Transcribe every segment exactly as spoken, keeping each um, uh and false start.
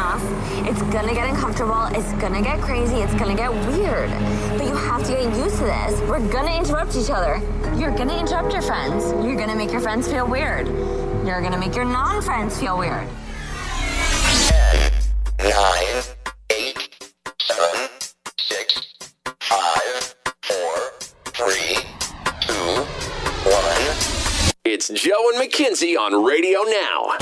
enough. It's gonna get uncomfortable. It's gonna get crazy. It's gonna get weird. But you have to get used to this. We're gonna interrupt each other. You're gonna interrupt your friends. You're gonna make your friends feel weird. You're gonna make your non-friends feel weird. ten, nine, eight, seven, six, five, four, three, two, one. It's Joe and Mackenzie on Radio Now.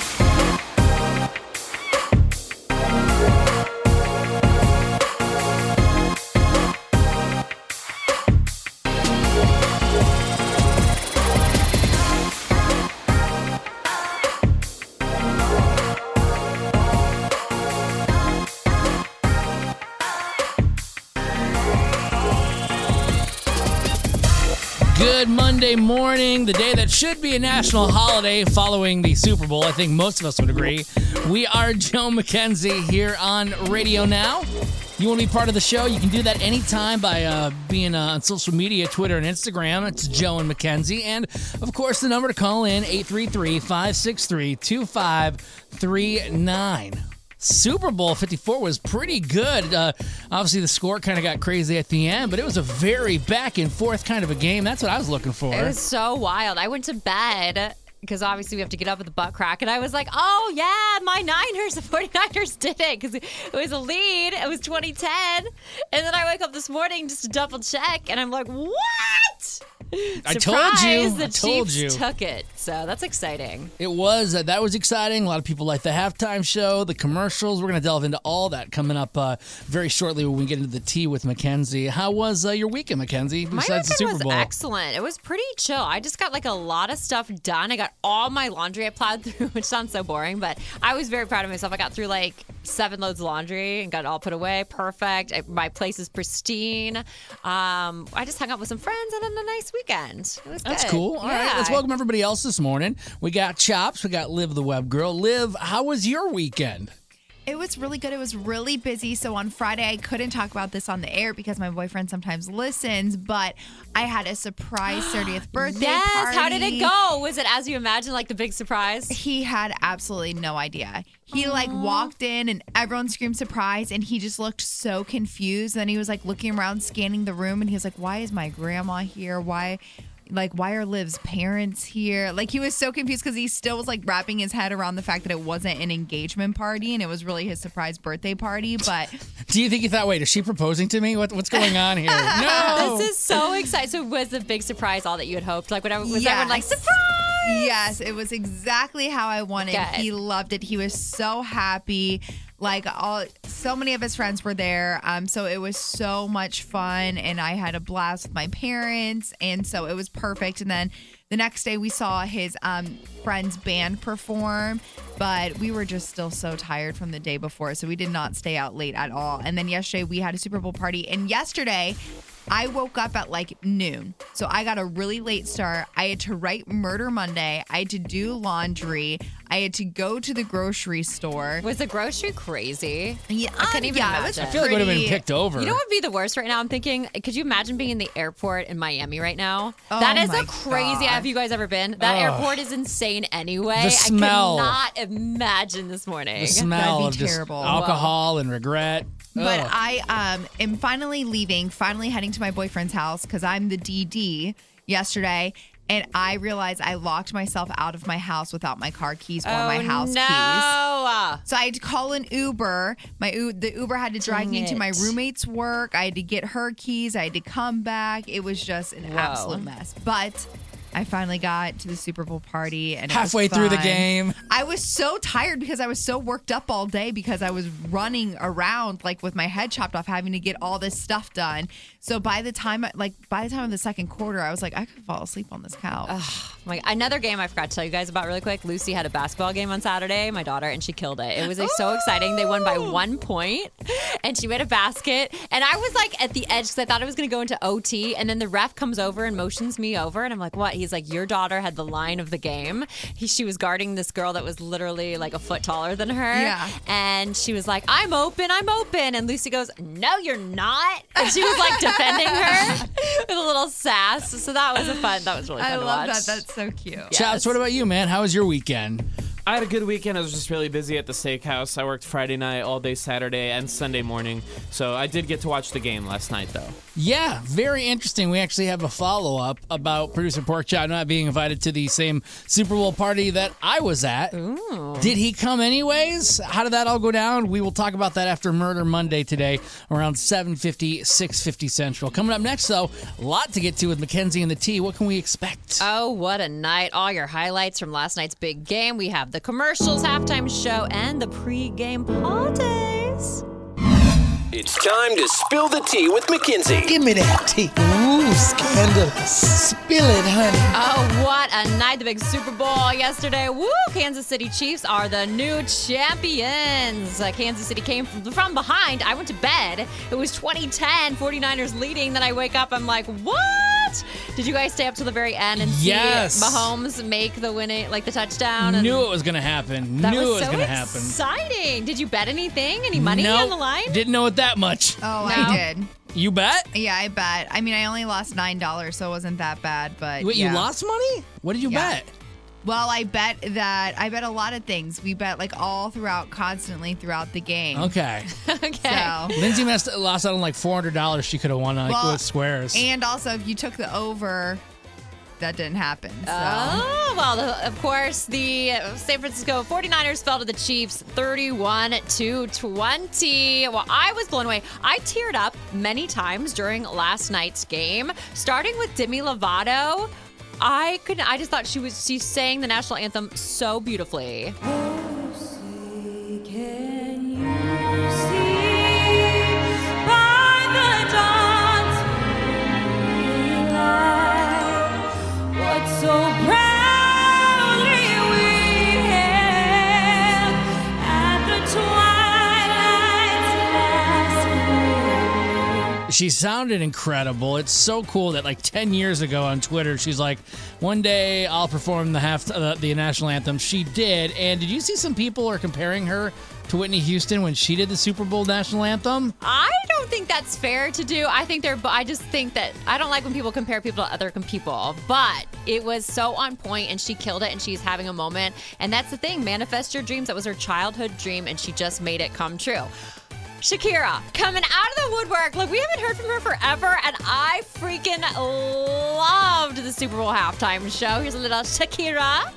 Good Monday morning, the day that should be a national holiday following the Super Bowl. I think most of us would agree. We are Joe and Mackenzie here on Radio Now. You want to be part of the show? You can do that anytime by uh, being uh, on social media, Twitter and Instagram. It's Joe and Mackenzie. And, of course, the number to call in, eight three three, five six three, two five three nine. Super Bowl fifty-four was pretty good. Uh, obviously, the score kind of got crazy at the end, but it was a very back and forth kind of a game. That's what I was looking for. It was so wild. I went to bed because obviously we have to get up with the butt crack, and I was like, oh, yeah, my Niners, the 49ers did it because it was a lead. It was twenty ten. And then I wake up this morning just to double check, and I'm like, what? I told you. The I told Chiefs you. took it, so that's exciting. It was. Uh, that was exciting. A lot of people like the halftime show, the commercials. We're going to delve into all that coming up uh, very shortly when we get into the tea with Mackenzie. How was uh, your weekend, Mackenzie, My besides the weekend Super Bowl? was excellent. It was pretty chill. I just got like a lot of stuff done. I got all my laundry I plowed through, which sounds so boring, but I was very proud of myself. I got through like seven loads of laundry and got it all put away. Perfect. I, my place is pristine. Um, I just hung out with some friends and had a nice weekend. It was That's good. cool. All yeah. right, let's welcome everybody else this morning. We got Chops. We got Liv the Web Girl. Liv, how was your weekend? It was really good. It was really busy. So on Friday, I couldn't talk about this on the air because my boyfriend sometimes listens, but I had a surprise thirtieth birthday yes. party. How did it go? Was it as you imagined, like the big surprise? He had absolutely no idea. He Aww. like walked in and everyone screamed surprise and he just looked so confused. Then he was like looking around, scanning the room, and he was like, why is my grandma here? Why... Like, why are Liv's parents here? Like, he was so confused because he still was, like, wrapping his head around the fact that it wasn't an engagement party and it was really his surprise birthday party, but... Do you think he thought, wait, is she proposing to me? What, what's going on here? No! This is so exciting. So was the big surprise all that you had hoped? Like, whatever, was yes. everyone like, surprise? Yes, it was exactly how I wanted. Good. He loved it. He was so happy. Like all, so many of his friends were there. Um, so it was so much fun, and I had a blast with my parents, and so it was perfect. And then the next day, we saw his um friend's band perform, but we were just still so tired from the day before, so we did not stay out late at all. And then yesterday, we had a Super Bowl party, and yesterday, I woke up at like noon. So I got a really late start. I had to write Murder Monday. I had to do laundry. I had to go to the grocery store. Was the grocery crazy? Yeah, I couldn't even yeah, imagine. I feel like it would have been picked over. You know what would be the worst right now? I'm thinking, could you imagine being in the airport in Miami right now? Oh that is my a crazy. God. Have you guys ever been? That Ugh. airport is insane anyway. The smell. I could not imagine this morning. The smell That'd of be just terrible. alcohol and regret. But Ugh. I um am finally leaving, finally heading to my boyfriend's house because I'm the D D yesterday. And I realized I locked myself out of my house without my car keys or oh, my house no. keys. So I had to call an Uber. My U- the Uber had to drive Dang me into my it. roommate's work. I had to get her keys. I had to come back. It was just an Whoa. absolute mess. But I finally got to the Super Bowl party, and it was Halfway through the fun. game. I was so tired because I was so worked up all day because I was running around like with my head chopped off, having to get all this stuff done. So by the time, like by the time of the second quarter, I was like, I could fall asleep on this couch. Ugh, my, another game I forgot to tell you guys about really quick. Lucy had a basketball game on Saturday, my daughter, and she killed it. It was like, so exciting. They won by one point, and she made a basket. And I was like at the edge because I thought it was going to go into O T. And then the ref comes over and motions me over, and I'm like, what? He's like, your daughter had the line of the game. He, she was guarding this girl that was literally like a foot taller than her. Yeah. And she was like, I'm open, I'm open. And Lucy goes, no, you're not. And she was like defending her with a little sass. So that was a fun, that was really fun I to love watch. that. That's so cute. Chops, what about you, man? How was your weekend? I had a good weekend. I was just really busy at the steakhouse. I worked Friday night, all day Saturday, and Sunday morning. So I did get to watch the game last night, though. Yeah, very interesting. We actually have a follow-up about producer Porkchop not being invited to the same Super Bowl party that I was at. Ooh. Did he come anyways? How did that all go down? We will talk about that after Murder Monday today around seven fifty, six fifty Central. Coming up next, though, a lot to get to with Mackenzie and the T. What can we expect? Oh, what a night. All your highlights from last night's big game. We have the commercials, halftime show, and the pre-game parties. It's time to spill the tea with Mackenzie. Give me that tea. Ooh, scandalous. Spill it, honey. Oh, what a night. The big Super Bowl yesterday. Woo! Kansas City Chiefs are the new champions. Uh, Kansas City came from, from behind. I went to bed. It was twenty ten, 49ers leading. Then I wake up. I'm like, what? Did you guys stay up till the very end and Yes. see Mahomes make the winning, like the touchdown? And Knew it was going to happen. that Knew was it was so going to happen. exciting. Did you bet anything? Any money Nope, on the line? Didn't know it that much. Oh, No. I did. You bet? Yeah, I bet. I mean, I only lost nine dollars, so it wasn't that bad. But Wait, yeah. you lost money? What did you Yeah. bet? Well, I bet that I bet a lot of things. We bet like all throughout, constantly throughout the game. Okay. Okay. So, Lindsay messed, lost out on like four hundred dollars she could have won like, Well, with squares. and also, if you took the over, that didn't happen. So. Oh, well, the, of course, the San Francisco 49ers fell to the Chiefs thirty-one to twenty. Well, I was blown away. I teared up many times during last night's game, starting with Demi Lovato. I couldn't, I just thought she was, she sang the national anthem so beautifully. So proudly we hailed at the twilight's last gleam. She sounded incredible. It's so cool that like ten years ago on Twitter, she's like, one day I'll perform the half uh, the national anthem. She did. And did you see some people are comparing her to Whitney Houston when she did the Super Bowl national anthem? I don't think that's fair to do. I think they're, I just think that, I don't like when people compare people to other people, but it was so on point and she killed it and she's having a moment. And that's the thing, manifest your dreams. That was her childhood dream and she just made it come true. Shakira, coming out of the woodwork. Like, we haven't heard from her forever, and I freaking loved the Super Bowl halftime show. Here's a little Shakira.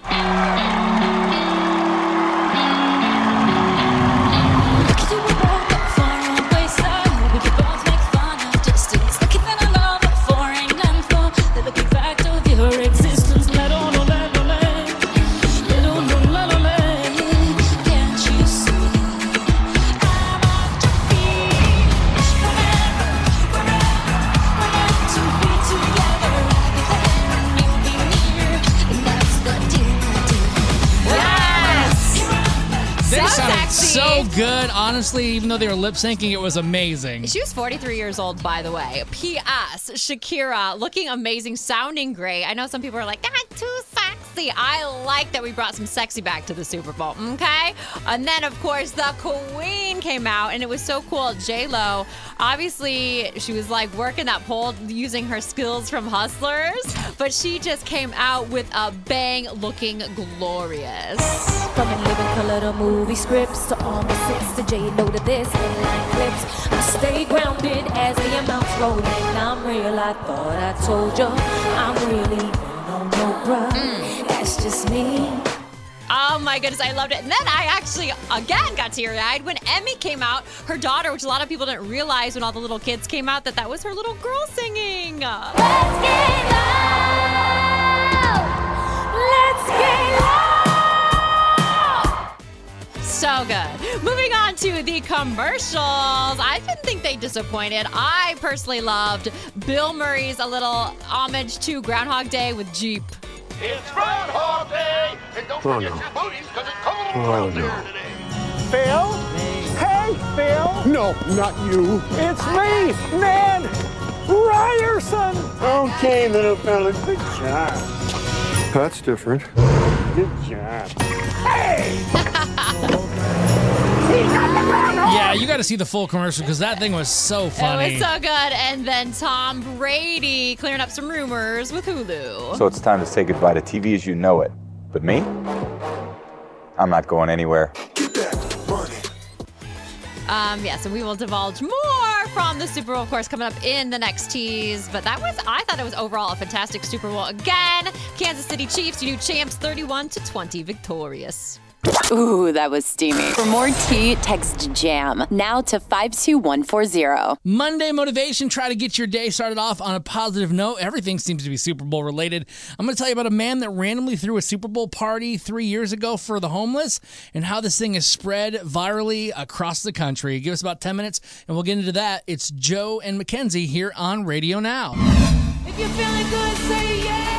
So good, honestly. Even though they were lip syncing, it was amazing. She was forty-three years old, by the way. P S Shakira, looking amazing, sounding great. I know some people are like, that's too sexy. I like that we brought some sexy back to the Super Bowl, okay? And then, of course, the Queen came out, and it was so cool. J-Lo, obviously, she was like working that pole using her skills from Hustlers, but she just came out with a bang, looking glorious. From a lyrical little movie scripts to all the six to J Lo to this headline clips. I stay grounded as the amounts roll in. I'm real, I thought I told you. I'm really on no bruh. Mm. That's just me. Oh my goodness, I loved it. And then I actually, again, got teary-eyed when Emmy came out. Her daughter, which a lot of people didn't realize when all the little kids came out, that that was her little girl singing. Let's get loud. Let's get loud. So good. Moving on to the commercials. I didn't think they disappointed. I personally loved Bill Murray's a little homage to Groundhog Day with Jeep. It's Groundhog Day! And don't Oh, forget no. your booties, because it's cold Oh, out no. there today. Phil? Hey, Phil! No, not you. It's me, Ned Ryerson! Okay, little fella, good job. That's different. Good job. Hey! Yeah, you got to see the full commercial because that thing was so funny. It was so good. And then Tom Brady clearing up some rumors with Hulu. So it's time to say goodbye to T V as you know it. But me? I'm not going anywhere. Um, yeah, so we will divulge more from the Super Bowl, of course, coming up in the next tease. But that was, I thought it was overall a fantastic Super Bowl. Again, Kansas City Chiefs, your new champs, thirty-one to twenty victorious. Ooh, that was steamy. For more tea, text JAM now to five two one four zero. Monday motivation. Try to get your day started off on a positive note. Everything seems to be Super Bowl related. I'm going to tell you about a man that randomly threw a Super Bowl party three years ago for the homeless and how this thing is spread virally across the country. Give us about ten minutes and we'll get into that. It's Joe and Mackenzie here on Radio Now. If you're feeling good, say yeah!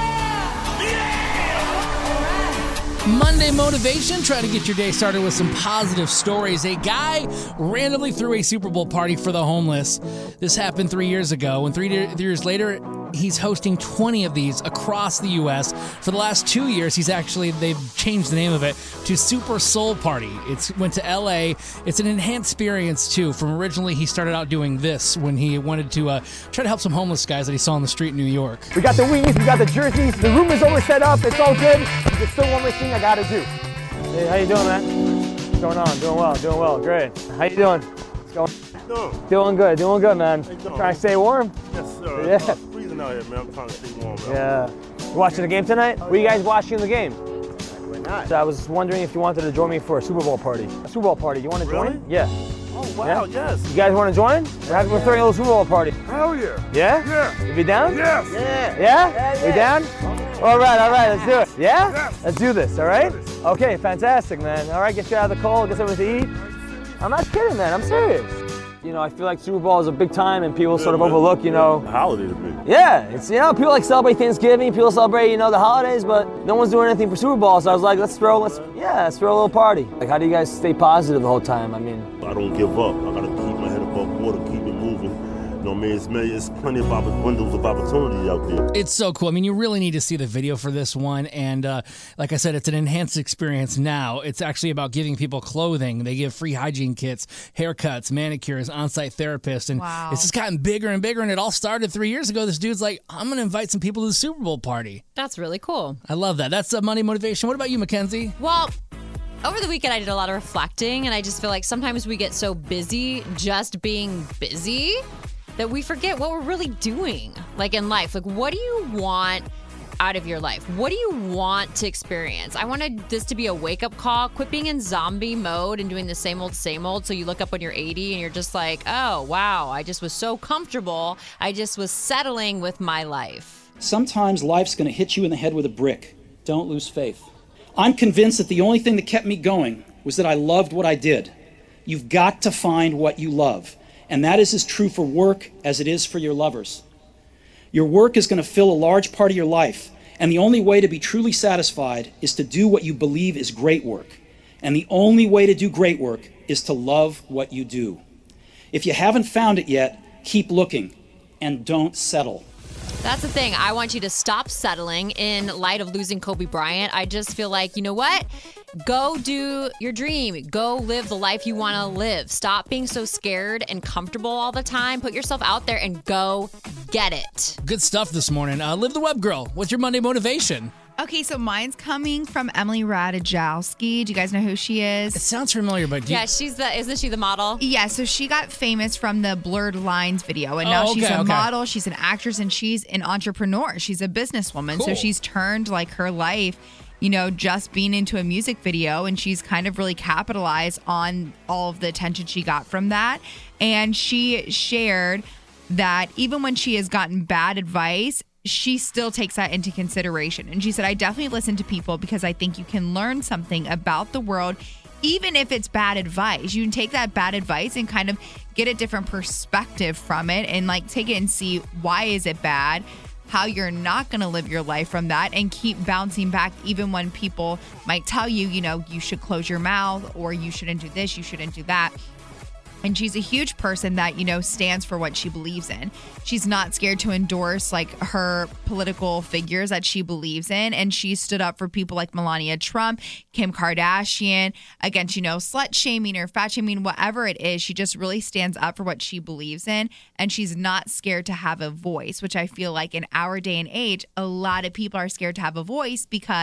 Monday motivation. Try to get your day started with some positive stories. A guy randomly threw a Super Bowl party for the homeless. This happened three years ago, and three, three years later, he's hosting twenty of these across the U S For the last two years, he's actually, they've changed the name of it to Super Soul Party. It's went to L A. It's an enhanced experience, too. From originally, he started out doing this when he wanted to uh, try to help some homeless guys that he saw on the street in New York. We got the wings, we got the jerseys, the room is always set up, it's all good. There's still one more thing I gotta do. Hey, how you doing, man? What's going on? Doing well, doing well, great. How you doing? What's going Doing? Doing good, doing good, man. Trying to stay warm? Yes, sir. Yeah. It's freezing out here, man. I'm trying to stay warm, man. Yeah. You watching the game tonight? Were you guys watching the game? We're not. So I was wondering if you wanted to join me for a Super Bowl party. A Super Bowl party, you want to Really? join? Yeah. Oh, wow, Yeah? yes. You guys want to join? We're, having, we're throwing a little Super Bowl party. Hell yeah. Yeah? Yeah. You be down? Yes. Yeah? Yeah? We down? All right, all right, let's do it. Yeah? Yes. Let's do this, all right? Okay, fantastic, man. All right, get you out of the cold, get something to eat. I'm not kidding, man, I'm serious. You know, I feel like Super Bowl is a big time and people sort of overlook, you know. Holiday to me. Yeah, it's, you know, people like celebrate Thanksgiving, people celebrate, you know, the holidays, but no one's doing anything for Super Bowl, so I was like, let's throw, let's, yeah, let's throw a little party. Like, how do you guys stay positive the whole time? I mean. I don't give up. I gotta keep my head above water, keep it moving. You know, man, it's, man, it's plenty of opp- windows of opportunity out there. It's so cool. I mean, you really need to see the video for this one. And uh, like I said, it's an enhanced experience now. It's actually about giving people clothing. They give free hygiene kits, haircuts, manicures, on-site therapists. And Wow. it's just gotten bigger and bigger. And it all started three years ago. This dude's like, I'm going to invite some people to the Super Bowl party. That's really cool. I love that. That's a Monday motivation. What about you, Mackenzie? Well, over the weekend, I did a lot of reflecting, and I just feel like sometimes we get so busy just being busy that we forget what we're really doing, like in life. Like, what do you want out of your life? What do you want to experience? I wanted this to be a wake-up call. Quit being in zombie mode and doing the same old, same old. So you look up when you're eighty and you're just like, oh, wow, I just was so comfortable. I just was settling with my life. Sometimes life's going to hit you in the head with a brick. Don't lose faith. I'm convinced that the only thing that kept me going was that I loved what I did. You've got to find what you love. And that is as true for work as it is for your lovers. Your work is going to fill a large part of your life, and the only way to be truly satisfied is to do what you believe is great work. And the only way to do great work is to love what you do. If you haven't found it yet, keep looking and don't settle. That's the thing. I want you to stop settling in light of losing Kobe Bryant. I just feel like, you know what? Go do your dream. Go live the life you want to live. Stop being so scared and comfortable all the time. Put yourself out there and go get it. Good stuff this morning. Uh, Live the Web Girl. What's your Monday motivation? Okay, so mine's coming from Emily Ratajkowski. Do you guys know who she is? It sounds familiar, but do you- Yeah, she's the, isn't she the model? Yeah, so she got famous from the Blurred Lines video, and now Oh, she's okay, a okay. model, she's an actress, and she's an entrepreneur. She's a businesswoman. So Cool. she's turned like her life, you know, just being into a music video, and she's kind of really capitalized on all of the attention she got from that. And she shared that even when she has gotten bad advice, she still takes that into consideration. And she said, I definitely listen to people because I think you can learn something about the world, even if it's bad advice. You can take that bad advice and kind of get a different perspective from it and like take it and see why is it bad, how you're not going to live your life from that, and keep bouncing back even when people might tell you, you know, you should close your mouth or you shouldn't do this, you shouldn't do that. And she's a huge person that, you know, stands for what she believes in. She's not scared to endorse like her political figures that she believes in. And she stood up for people like Melania Trump, Kim Kardashian, against, you know, slut shaming or fat shaming, whatever it is. She just really stands up for what she believes in. And she's not scared to have a voice, which I feel like in our day and age, a lot of people are scared to have a voice because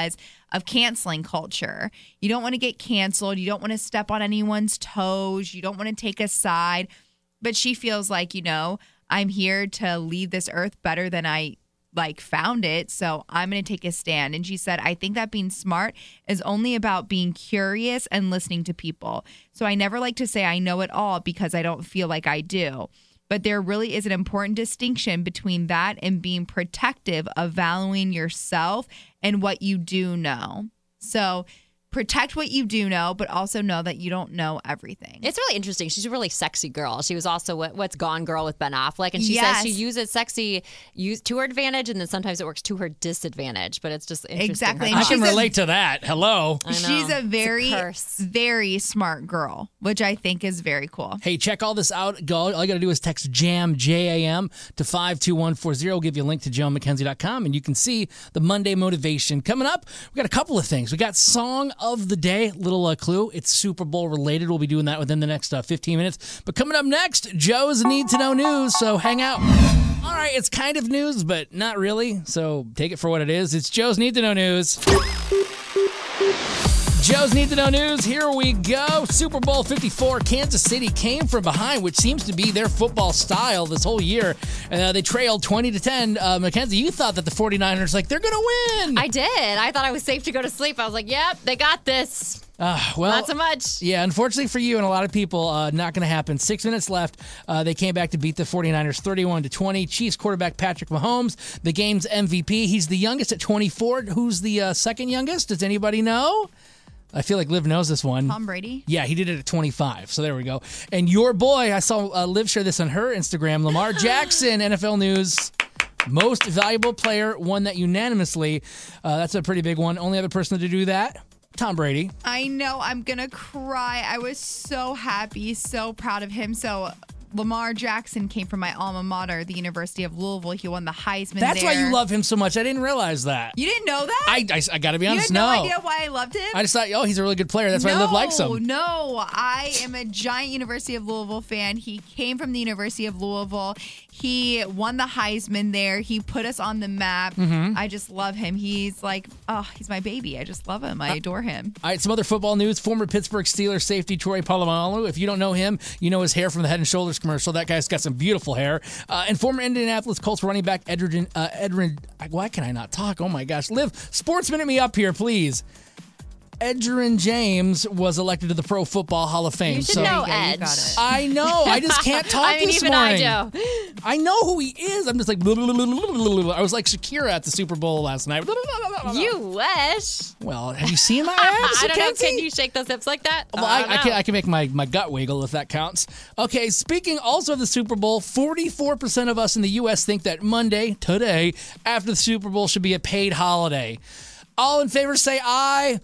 of canceling culture. You don't want to get canceled. You don't want to step on anyone's toes. You don't want to take a side. But she feels like, you know, I'm here to leave this earth better than I like found it. So I'm going to take a stand. And she said, I think that being smart is only about being curious and listening to people. So I never like to say I know it all because I don't feel like I do. But there really is an important distinction between that and being protective of valuing yourself and what you do know. So protect what you do know, but also know that you don't know everything. It's really interesting. She's a really sexy girl. She was also what, what's Gone Girl with Ben Affleck. And she Yes. says she uses sexy use to her advantage, and then sometimes it works to her disadvantage. But it's just interesting. Exactly. her I And can she's a- relate to that. Hello. I know. She's a very, curse. very smart girl, which I think is very cool. Hey, check all this out. Go, all you got to do is text JAM, J A M, to five two one four zero. We'll give you a link to joe mckenzie dot com, and you can see the Monday motivation. Coming up, we got a couple of things. We got Song of the Day, little uh, clue. It's Super Bowl related. We'll be doing that within the next uh, fifteen minutes. But coming up next, Joe's Need to Know News, so hang out. All right, it's kind of news, but not really, so take it for what it is. It's Joe's Need to Know News. Joe's Need to Know News. Here we go. Super Bowl fifty-four. Kansas City came from behind, which seems to be their football style this whole year. Uh, they trailed twenty to ten. Uh, Mackenzie, you thought that the 49ers, like, they're going to win. I did. I thought I was safe to go to sleep. I was like, yep, they got this. Uh, well, Not so much. Yeah, unfortunately for you and a lot of people, uh, not going to happen. Six minutes left. Uh, they came back to beat the 49ers thirty-one to twenty. Chiefs quarterback Patrick Mahomes, the game's M V P. He's the youngest at twenty-four. Who's the uh, second youngest? Does anybody know? I feel like Liv knows this one. Tom Brady? Yeah, he did it at twenty-five. So there we go. And your boy, I saw uh, Liv share this on her Instagram. Lamar Jackson, N F L News. Most valuable player, won that unanimously. Uh, that's a pretty big one. Only other person to do that, Tom Brady. I know. I'm going to cry. I was so happy, so proud of him. So Lamar Jackson came from my alma mater, the University of Louisville. He won the Heisman That's there. why you love him so much. I didn't realize that. You didn't know that? I, I, I got to be You honest, had no, no. idea why I loved him? I just thought, oh, he's a really good player. That's why no, Liv likes him. No, I am a giant University of Louisville fan. He came from the University of Louisville. He won the Heisman there. He put us on the map. Mhm. I just love him. He's like, oh, he's my baby. I just love him. I adore him. All right, some other football news. Former Pittsburgh Steelers safety Troy Polamalu. If you don't know him, you know his hair from the Head and Shoulders commercial. That guy's got some beautiful hair. Uh, and former Indianapolis Colts running back Edrin, uh, Edrin, why can I not talk? Oh my gosh. Liv, sports minute me up here, please. Edgerrin James was elected to the Pro Football Hall of Fame. You should so know Edge. I know. I just can't talk I mean, this even morning. I do. I know who he is. I'm just like, blah, blah, blah, blah, blah, blah. I was like Shakira at the Super Bowl last night. Blah, blah, blah, blah, blah. You wish. Well, have you seen my abs? I don't know. Mackenzie? Can you shake those hips like that? Well, I, I, don't I know. can I can make my, my gut wiggle if that counts. Okay, speaking also of the Super Bowl, forty-four percent of us in the U S think that Monday, today, after the Super Bowl should be a paid holiday. All in favor say aye.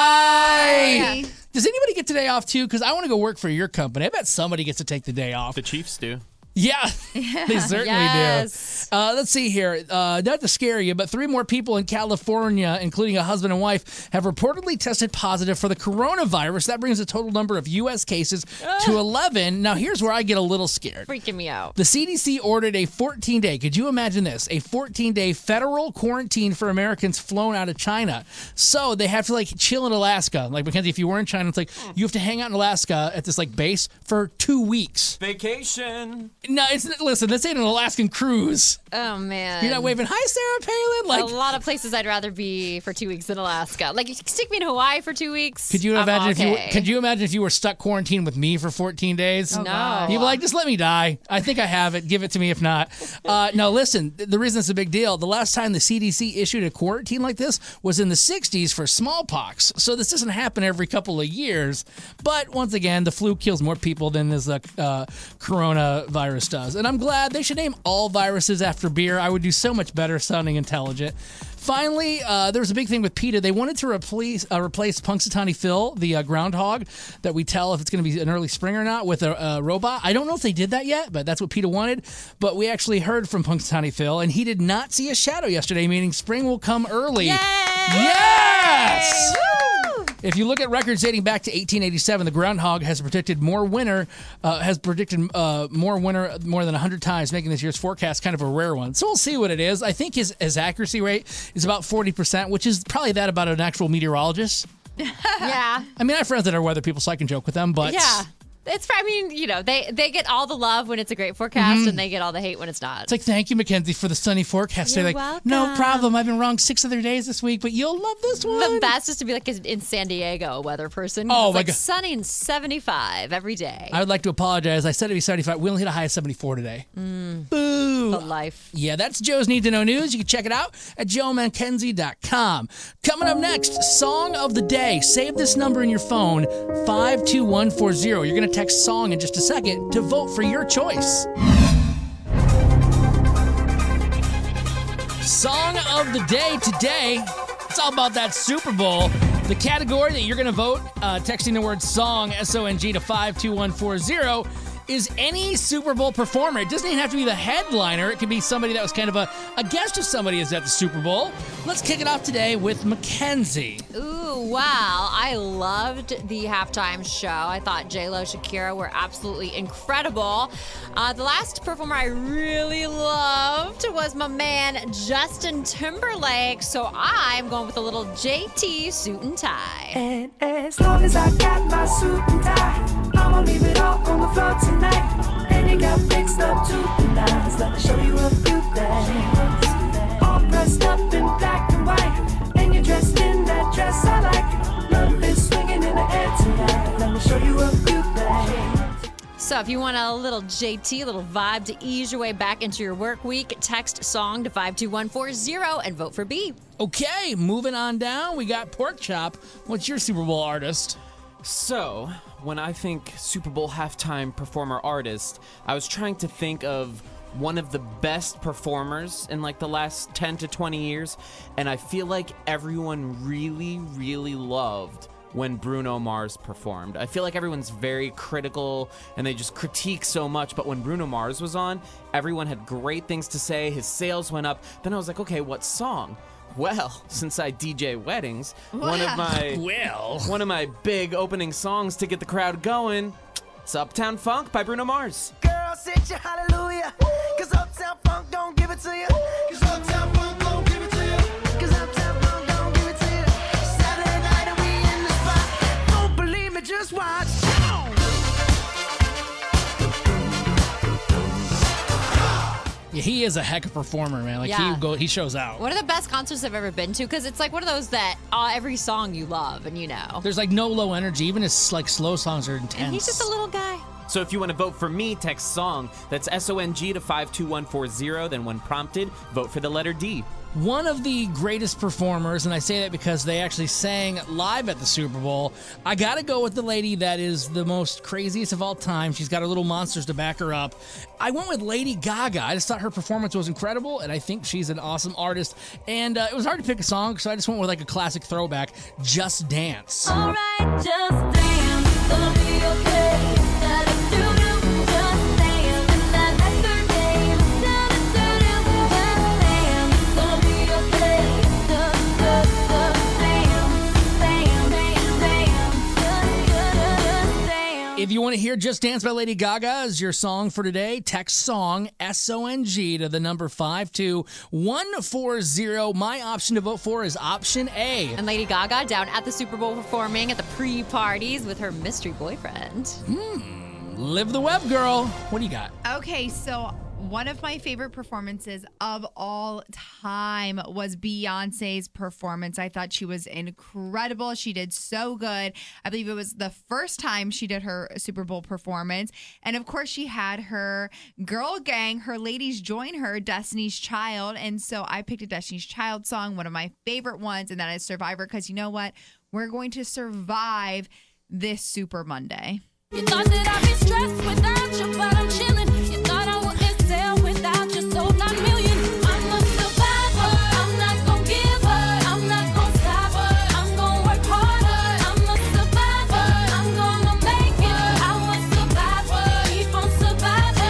Aye. Aye. Does anybody get today off too? Because I want to go work for your company. I bet somebody gets to take the day off. The Chiefs do. Yeah, they certainly Yes. do. Uh, let's see here. Uh, not to scare you, but three more people in California, including a husband and wife, have reportedly tested positive for the coronavirus. That brings the total number of U S cases to eleven. Now, here's where I get a little scared. Freaking me out. The C D C ordered a fourteen-day, could you imagine this, a fourteen-day federal quarantine for Americans flown out of China. So they have to, like, chill in Alaska. Like, Mackenzie, if you were in China, it's like, you have to hang out in Alaska at this, like, base for two weeks. Vacation. No, it's listen, this ain't an Alaskan cruise. Oh, man. You're not waving, hi, Sarah Palin? Like, a lot of places I'd rather be for two weeks in Alaska. Like, you can stick me in Hawaii for two weeks. could you I'm imagine if you okay. could you imagine if you were stuck quarantined with me for fourteen days? Oh, no. You'd be like, just let me die. I think I have it. Give it to me if not. Uh, no, listen, th- the reason it's a big deal, the last time the C D C issued a quarantine like this was in the sixties for smallpox. So this doesn't happen every couple of years. But once again, the flu kills more people than this uh, uh, coronavirus does. And I'm glad they should name all viruses after beer. I would do so much better sounding intelligent. Finally, uh, there was a big thing with PETA. They wanted to replace uh, replace Punxsutawney Phil, the uh, groundhog that we tell if it's going to be an early spring or not, with a, a robot. I don't know if they did that yet, but that's what PETA wanted. But we actually heard from Punxsutawney Phil, and he did not see a shadow yesterday, meaning spring will come early. Yay! Yes! Woo! If you look at records dating back to eighteen eighty-seven, the groundhog has predicted more winter, uh, has predicted uh, more winter more than one hundred times, making this year's forecast kind of a rare one. So we'll see what it is. I think his, his accuracy rate is about forty percent, which is probably that about an actual meteorologist. Yeah. I mean, I have friends that are weather people, so I can joke with them, but... Yeah. It's, I mean, you know, they, they get all the love when it's a great forecast, Mhm. and they get all the hate when it's not. It's like, thank you, Mackenzie, for the sunny forecast. You're They're like, welcome. no problem. I've been wrong six other days this week, but you'll love this one. The best is to be like in San Diego, a weather person. Oh, it's my like God. sunny and seventy-five every day. I would like to apologize. I said it'd be seventy-five. We only hit a high of seventy-four today. Mm. Boo. The life. Yeah, that's Joe's Need to Know News. You can check it out at joe mackenzie dot com. Coming up next, Song of the Day. Save this number in your phone, five two one four zero. You're going to text song in just a second to vote for your choice. Song of the Day today. It's all about that Super Bowl. The category that you're going to vote, uh, texting the word song, S O N G, to five two one four zero, is any Super Bowl performer. It doesn't even have to be the headliner. It could be somebody that was kind of a, a guest if somebody is at the Super Bowl. Let's kick it off today with Mackenzie. Ooh, wow. I loved the halftime show. I thought J-Lo, Shakira were absolutely incredible. Uh, the last performer I really loved was my man Justin Timberlake. So I'm going with a little J T suit and tie. And as long as I got my suit and tie, I'ma leave it all on the floor tonight. And it got fixed up to the nines. Let me show you a few things. All dressed up in black and white, and you're dressed in that dress I like. Love is swinging in the air tonight. Let me show you a few things. So if you want a little J T, a little vibe to ease your way back into your work week, text song to five two one four zero and vote for B. Okay, moving on down, we got Pork Chop. What's your Super Bowl artist? So, when I think Super Bowl halftime performer artist, I was trying to think of one of the best performers in like the last ten to twenty years, and I feel like everyone really, really loved when Bruno Mars performed. I feel like everyone's very critical and they just critique so much, but when Bruno Mars was on, everyone had great things to say, his sales went up. Then I was like, okay, what song? Well, since I D J weddings, one of my well, one of my big opening songs to get the crowd going, it's Uptown Funk by Bruno Mars. Girl, sit your hallelujah. Cause Uptown Funk don't give it to you. Cause Uptown Funk don't give it to you. Cause Uptown Funk don't give it to you. Saturday night and we in the spot. Don't believe me, just watch. Yeah, he is a heck of a performer, man. Like Yeah. he go, he shows out. One of the best concerts I've ever been to, because it's like one of those that uh, every song you love and you know. There's like no low energy. Even his like slow songs are intense. And he's just a little guy. So if you want to vote for me, text song. That's S O N G to five two one four zero. Then when prompted, vote for the letter D. One of the greatest performers, and I say that because they actually sang live at the Super Bowl. I gotta go with the lady that is the most craziest of all time. She's got her little monsters to back her up. I went with Lady Gaga. I just thought her performance was incredible, and I think she's an awesome artist. And uh, it was hard to pick a song, so I just went with like a classic throwback, Just Dance. All right, just dance, it's gonna be okay. Gotta do do, just dance, and that record dance. Gotta do do, just dance, it's gonna be okay. Just, just, just dance, dance, dance, dance, just, just, just dance. If you want to hear Just Dance by Lady Gaga as your song for today, text song, S O N G, to the number five two one four zero. My option to vote for is option A. And Lady Gaga down at the Super Bowl performing at the pre-parties with her mystery boyfriend. Hmm. Live the web, girl. What do you got? Okay, so one of my favorite performances of all time was Beyonce's performance. I thought she was incredible. She did so good. I believe it was the first time she did her Super Bowl performance. And of course, she had her girl gang, her ladies join her, Destiny's Child. And so I picked a Destiny's Child song, one of my favorite ones, and that is Survivor, because you know what? We're going to survive this Super Monday. You thought that I'd be stressed without you, but I'm chilling. You thought I wouldn't sell without you, sold nine million. I'm a survivor. I'm not gonna give up. I'm not gonna stop her. I'm gonna work harder. I'm a survivor. I'm gonna make it. I'm a survivor. Keep on surviving.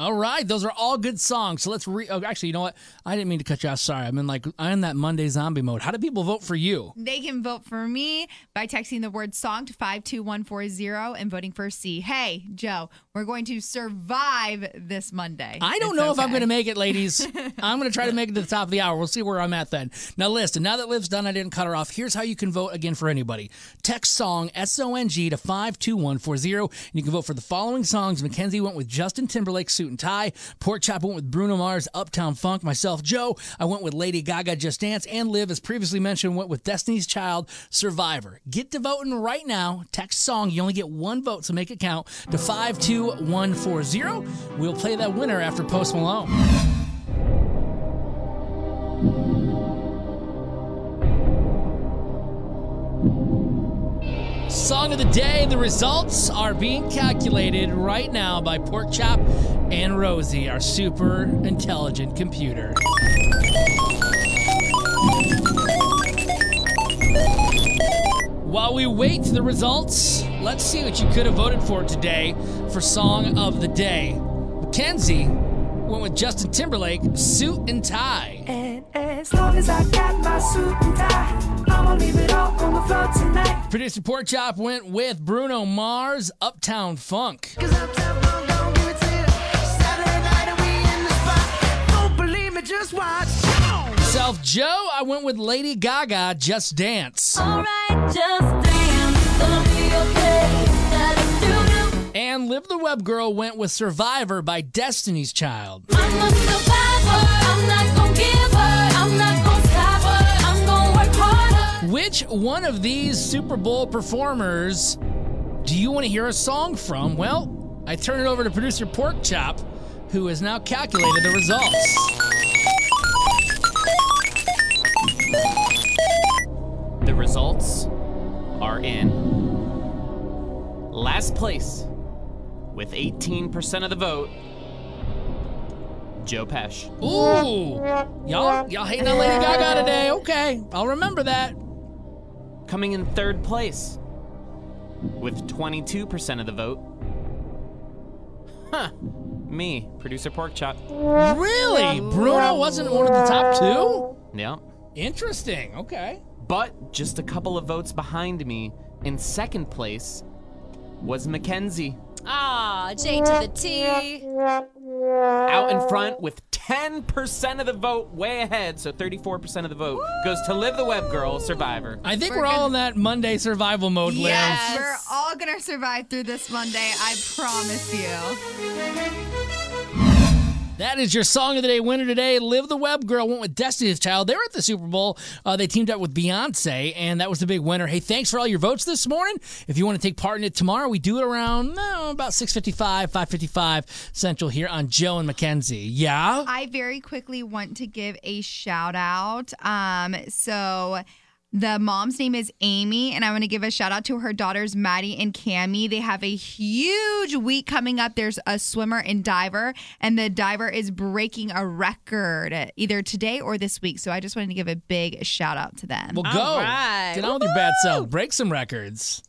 All right, those are all good songs. So let's re. Oh, actually, you know what? I didn't mean to cut you off. Sorry, I'm in like I'm in that Monday zombie mode. How do people vote for you? They can vote for me by texting the word song to five two one four zero and voting for C. Hey, Joe, we're going to survive this Monday. I don't It's know if I'm okay. going to make it, ladies. I'm going to try to make it to the top of the hour. We'll see where I'm at then. Now, listen, now that Liv's done, I didn't cut her off. Here's how you can vote again for anybody. Text song, S O N G, to five two one four zero. And you can vote for the following songs. Mackenzie went with Justin Timberlake, Suit and Tie. Pork Chop went with Bruno Mars, Uptown Funk. Myself, Joe, I went with Lady Gaga, Just Dance. And Liv, as previously mentioned, went with Destiny's Child, Survivor. Get to voting right now. Text song. You only get one vote, so make it count, to five two one four zero. We'll play that winner after Post Malone. Song of the day. The results are being calculated right now by Pork Chop and Rosie, our super intelligent computer. While we wait the results, let's see what you could have voted for today for Song of the Day. Mackenzie went with Justin Timberlake, Suit and Tie. And as long as I got my suit and tie, I'ma leave it all on the floor tonight. Producer Pork Chop went with Bruno Mars, Uptown Funk. Don't believe me, just watch. Myself, Joe, I went with Lady Gaga, Just Dance. Alright, just dance, gonna be okay. Da-da-doo-doo. And Liv the Web Girl went with Survivor by Destiny's Child. I'm a survivor, I'm not gonna give her, I'm not gonna stop her, I'm gonna work harder. Which one of these Super Bowl performers do you want to hear a song from? Well, I turn it over to producer Pork Chop, who has now calculated the results. The results are in. Last place, with eighteen percent of the vote, Joe Pesci. Ooh, y'all, y'all hating on Lady Gaga today. Okay, I'll remember that. Coming in third place, with twenty-two percent of the vote, huh, me, producer Pork Chop. Really? Bruno wasn't one of the top two? Yeah. Interesting, okay. But just a couple of votes behind me, in second place, was Mackenzie. Aw, J to the T. Out in front with ten percent of the vote, way ahead, so thirty-four percent of the vote goes to Liv the Web Girl, Survivor. I think we're, we're all in that Monday survival mode, Liv. Yes, we're all gonna survive through this Monday, I promise you. That is your Song of the Day winner today. Liv the Web Girl went with Destiny's Child. They were at the Super Bowl. Uh, they teamed up with Beyonce, and that was the big winner. Hey, thanks for all your votes this morning. If you want to take part in it tomorrow, we do it around oh, about six fifty-five, five fifty-five Central here on Joe and Mackenzie. Yeah? I very quickly want to give a shout out. Um, so the mom's name is Amy, and I want to give a shout out to her daughters, Maddie and Cammie. They have a huge week coming up. There's a swimmer and diver, and the diver is breaking a record either today or this week. So I just wanted to give a big shout out to them. Well, go. All right. Get on with your bad self. Break some records.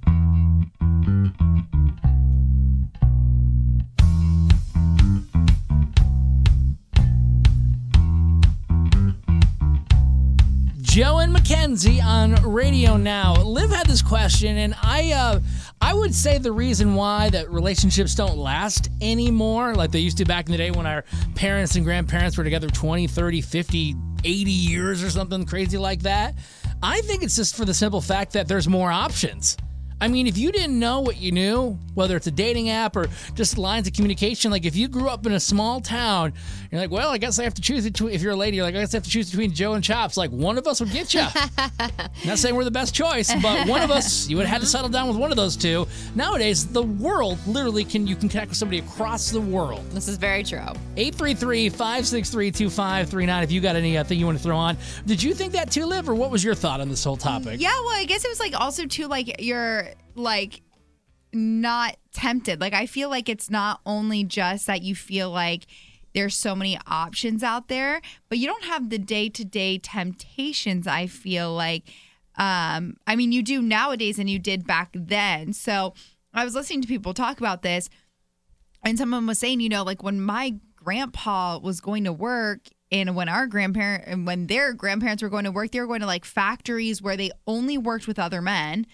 Joe and Mackenzie on Radio Now. Liv had this question, and I uh, I would say the reason why that relationships don't last anymore, like they used to back in the day when our parents and grandparents were together twenty, thirty, fifty, eighty years or something crazy like that, I think it's just for the simple fact that there's more options. I mean, if you didn't know what you knew, whether it's a dating app or just lines of communication, like if you grew up in a small town, you're like, well, I guess I have to choose between, if you're a lady, you're like, I guess I have to choose between Joe and Chops. Like, one of us would get you. Not saying we're the best choice, but one of us, you would have had to settle down with one of those two. Nowadays, the world literally can, you can connect with somebody across the world. This is very true. eight three three, five six three, two five three nine if you got anything you want to throw on. Did you think that too, Liv, or what was your thought on this whole topic? Yeah, well, I guess it was like also too, like you're like not tempted. Like I feel like it's not only just that you feel like there's so many options out there, but you don't have the day-to-day temptations, I feel like. Um, I mean, you do nowadays and you did back then. So I was listening to people talk about this. And someone was saying, you know, like when my grandpa was going to work and when our grandparent and when their grandparents were going to work, they were going to like factories where they only worked with other men.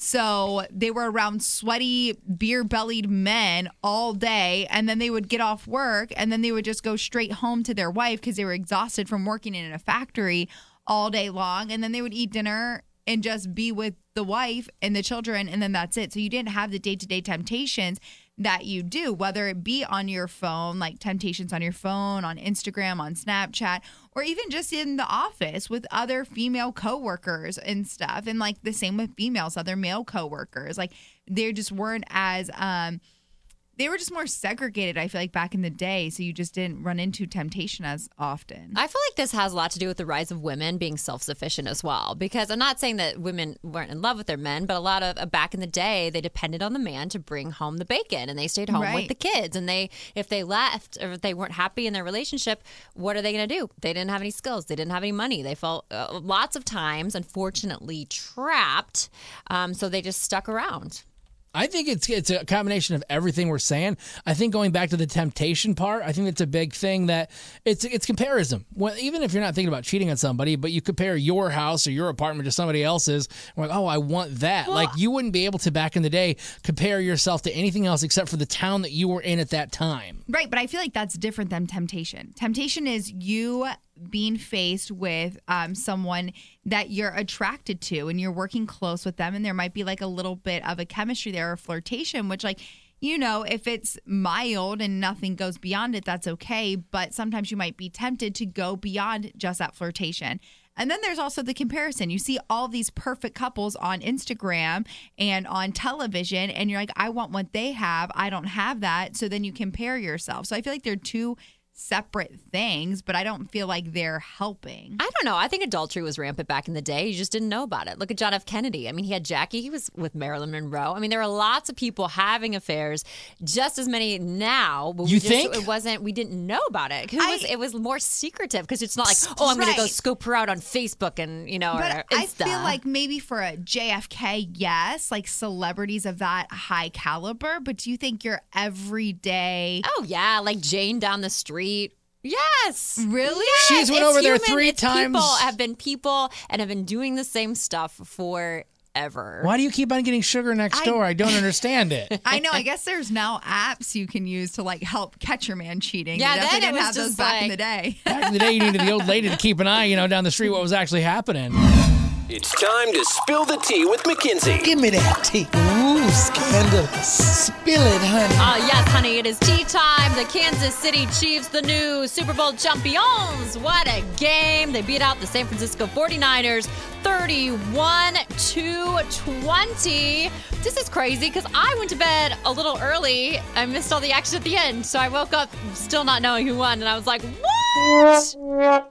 So they were around sweaty, beer-bellied men all day, and then they would get off work, and then they would just go straight home to their wife because they were exhausted from working in a factory all day long, and then they would eat dinner and just be with the wife and the children, and then that's it. So you didn't have the day-to-day temptations that you do, whether it be on your phone, like temptations on your phone, on Instagram, on Snapchat, or even just in the office with other female coworkers and stuff. And like the same with females, other male coworkers. Like they just weren't as um they were just more segregated, I feel like, back in the day. So you just didn't run into temptation as often. I feel like this has a lot to do with the rise of women being self-sufficient as well. Because I'm not saying that women weren't in love with their men, but a lot of uh, back in the day, they depended on the man to bring home the bacon, and they stayed home Right. with the kids. And they, if they left or if they weren't happy in their relationship, what are they going to do? They didn't have any skills. They didn't have any money. They felt uh, lots of times, unfortunately, trapped. Um, so they just stuck around. I think it's it's a combination of everything we're saying. I think going back to the temptation part, I think it's a big thing that it's it's comparison. Well, even if you're not thinking about cheating on somebody, but you compare your house or your apartment to somebody else's, and like, oh, I want that. Well, like you wouldn't be able to back in the day compare yourself to anything else except for the town that you were in at that time. Right, but I feel like that's different than temptation. Temptation is you being faced with um, someone that you're attracted to and you're working close with them, and there might be like a little bit of a chemistry there or flirtation, which like, you know, if it's mild and nothing goes beyond it, that's okay. But sometimes you might be tempted to go beyond just that flirtation. And then there's also the comparison. You see all these perfect couples on Instagram and on television, and you're like, I want what they have. I don't have that. So then you compare yourself. So I feel like they're two separate things, but I don't feel like they're helping. I don't know. I think adultery was rampant back in the day. You just didn't know about it. Look at John F. Kennedy. I mean, he had Jackie. He was with Marilyn Monroe. I mean, there are lots of people having affairs, just as many now. But You we just, think? It wasn't, we didn't know about it. It I- was, it was more secretive because it's not like, oh, I'm going to go Right. scope her out on Facebook and, you know, But or I Insta. feel like maybe for a J F K, yes, like celebrities of that high caliber, but do you think your everyday... Oh, yeah, like Jane down the street. Yes. Really? Yes. She's went It's over there human. three It's times. People have been people and have been doing the same stuff forever. Why do you keep on getting sugar next I- door? I don't understand it. I know. I guess there's now apps you can use to like help catch your man cheating. Yeah, You definitely then it didn't was have those just back in like- the day. Back in the day, you needed the old lady to keep an eye, you know, down the street what was actually happening. It's time to spill the tea with Mackenzie. Give me that tea. Ooh, scandal. Spill it, honey. Oh, yes, honey, it is tea time. The Kansas City Chiefs, the new Super Bowl champions. What a game. They beat out the San Francisco forty-niners thirty-one to twenty. This is crazy because I went to bed a little early. I missed all the action at the end. So I woke up still not knowing who won. And I was like, what?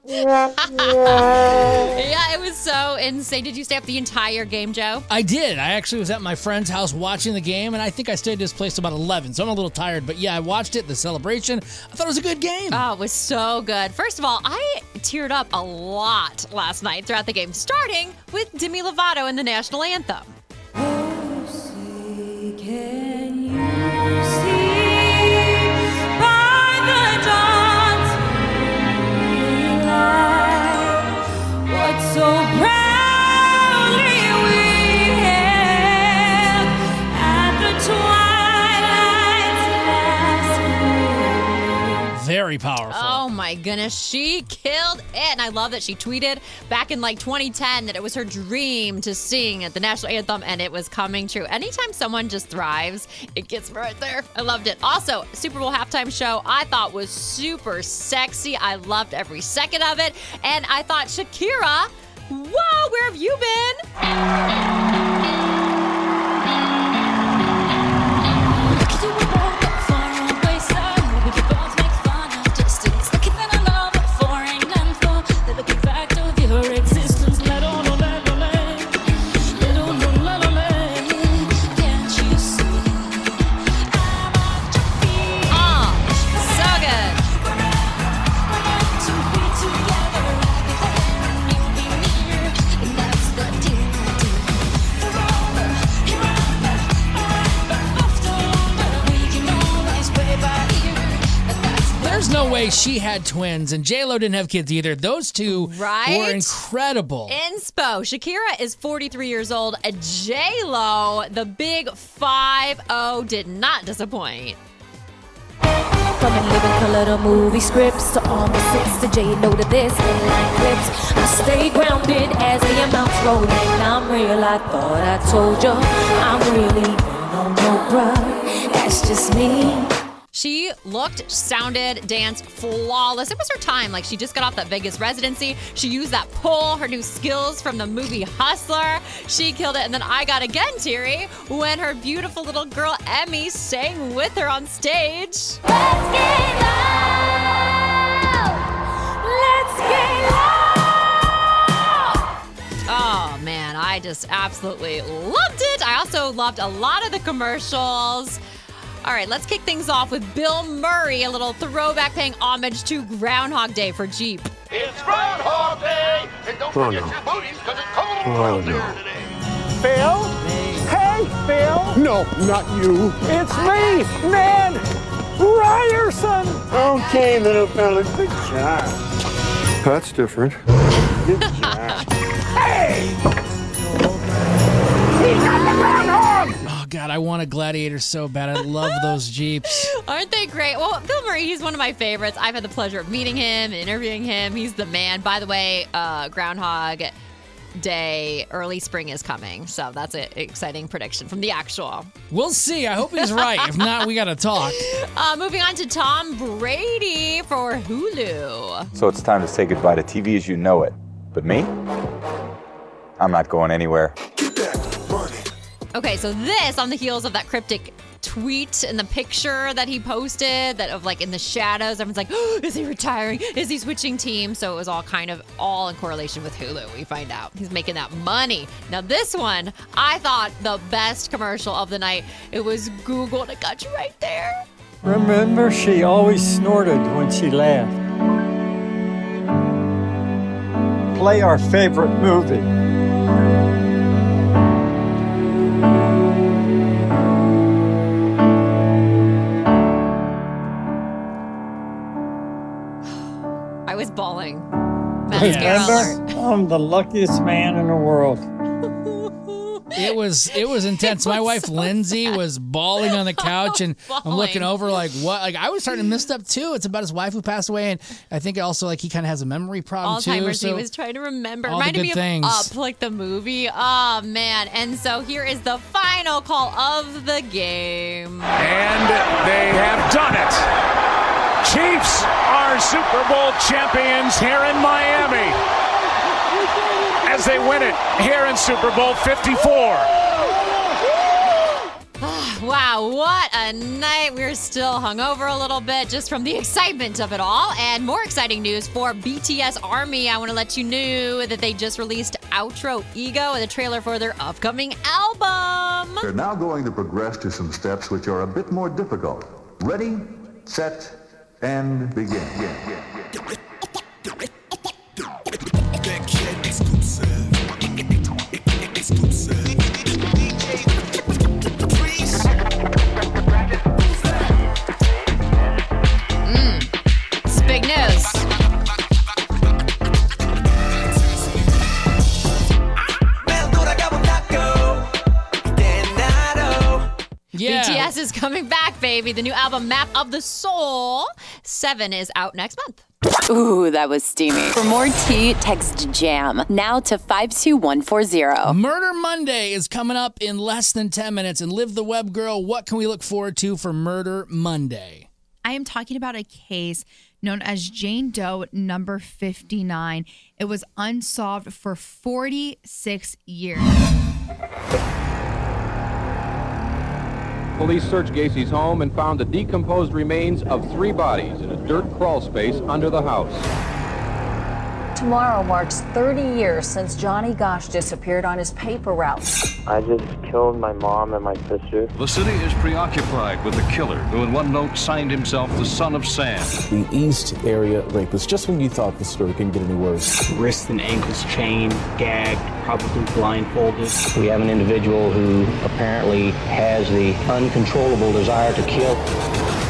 Yeah, it was so insane. Did you stay up the entire game, Joe? I did. I actually was at my friend's house watching the game, and I think I stayed at his place about eleven, so I'm a little tired. But yeah, I watched it, the celebration. I thought it was a good game. Oh, it was so good. First of all, I teared up a lot last night throughout the game, starting with Demi Lovato and the national anthem. Can you see by the dawn's light what so proudly we hailed at the twilight's last gleam? Very powerful. Oh my goodness, she killed it. And I love that she tweeted back in like twenty ten that it was her dream to sing at the national anthem, and it was coming true. Anytime someone just thrives, it gets me right there. I loved it. Also, Super Bowl halftime show I thought was super sexy. I loved every second of it. And I thought, Shakira, whoa, where have you been? there's no way she had twins, and J-Lo didn't have kids either. Those two Right? were incredible. Inspo. Shakira is forty-three years old. J-Lo, the big five oh, did not disappoint. From in living color to movie scripts to all the six to J know to this headline clips. I stay grounded as the amounts rolling. I'm real, I thought I told you. I'm really on no bruh. That's just me. She looked, sounded, danced flawless. It was her time. Like, she just got off that Vegas residency. She used that pole, her new skills from the movie Hustler. She killed it. And then I got again, Terry, when her beautiful little girl, Emmy, sang with her on stage. Let's get loud. Let's get loud. Oh, man, I just absolutely loved it. I also loved a lot of the commercials. All right, let's kick things off with Bill Murray, a little throwback paying homage to Groundhog Day for Jeep. It's Groundhog Day, and don't Oh, forget no. your booties, because it's cold Oh, out no. there today. Phil? Hey, Phil! No, not you. It's me, man! Ryerson! Okay, little fella, good job. That's different. Good job. Hey! He got the groundhog! Oh, God, I want a Gladiator so bad. I love those Jeeps. Aren't they great? Well, Bill Murray, he's one of my favorites. I've had the pleasure of meeting him and interviewing him. He's the man. By the way, uh, Groundhog Day, early spring is coming. So that's an exciting prediction from the actual. We'll see. I hope he's right. If not, we got to talk. Uh, moving on to Tom Brady for Hulu. So it's time to say goodbye to T V as you know it. But me? I'm not going anywhere. Okay, so this on the heels of that cryptic tweet and the picture that he posted that of like in the shadows, everyone's like, oh, is he retiring? Is he switching teams? So it was all kind of all in correlation with Hulu. We find out he's making that money. Now this one, I thought the best commercial of the night. It was Google, and it got you right there. Remember, she always snorted when she laughed. Play our favorite movie. I was bawling. Mascara alert. Remember, I'm the luckiest man in the world. It was it was intense. My wife Lindsay was bawling on the couch, and I'm looking over like what? Like I was starting to miss up too. It's about his wife who passed away, and I think also like he kind of has a memory problem too. Alzheimer's. So He was trying to remember. all the Reminded good me of things. Up, like the movie. Oh man! And so here is the final call of the game. And they have done it. Chiefs are Super Bowl champions here in Miami as they win it here in Super Bowl fifty-four. Wow, what a night. We're still hungover a little bit just from the excitement of it all. And more exciting news for B T S Army. I want to let you know that they just released Outro Ego and the trailer for their upcoming album. They're now going to progress to some steps which are a bit more difficult. Ready, set, and begin. It's big news. Yeah. B T S is coming back, baby. The new album, Map of the Soul, seven, is out next month. Ooh, that was steamy. For more tea, text JAM now to five two one four zero. Murder Monday is coming up in less than ten minutes. And Liv the Web Girl, what can we look forward to for Murder Monday? I am talking about a case known as Jane Doe number fifty-nine. It was unsolved for forty-six years. Police searched Gacy's home and found the decomposed remains of three bodies in a dirt crawl space under the house. Tomorrow marks thirty years since Johnny Gosch disappeared on his paper route. I just killed my mom and my sister. The city is preoccupied with the killer who in one note signed himself the Son of Sam. The East Area Rapist, just when you thought the story couldn't get any worse. Wrists and ankles chained, gagged, probably blindfolded. We have an individual who apparently has the uncontrollable desire to kill.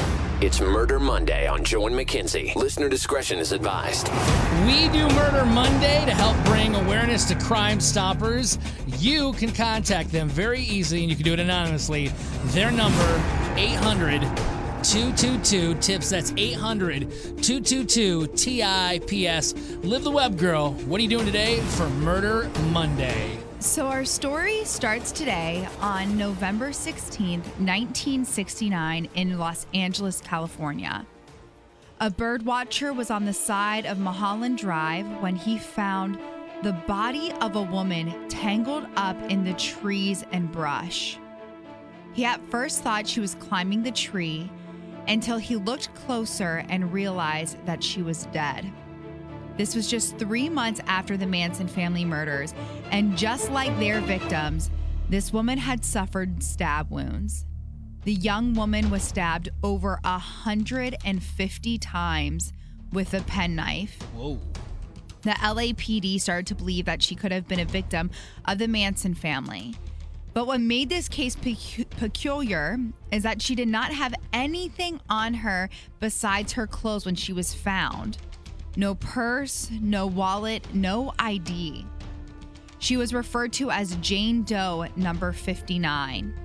It's Murder Monday on Joe and Mackenzie. Listener discretion is advised. We do Murder Monday to help bring awareness to Crime Stoppers. You can contact them very easily, and you can do it anonymously. Their number, eight hundred two two two TIPS. That's eight hundred two two two T I P S. Live the Web Girl. What are you doing today for Murder Monday? So our story starts today on November sixteenth, nineteen sixty-nine in Los Angeles, California. A bird watcher was on the side of Mulholland Drive when he found the body of a woman tangled up in the trees and brush. He at first thought she was climbing the tree until he looked closer and realized that she was dead. This was just three months after the Manson family murders, and just like their victims, this woman had suffered stab wounds. The young woman was stabbed over one hundred fifty times with a penknife. Whoa. The L A P D started to believe that she could have been a victim of the Manson family. But what made this case pecu- peculiar is that she did not have anything on her besides her clothes when she was found. No purse, no wallet, no I D. She was referred to as Jane Doe number fifty-nine.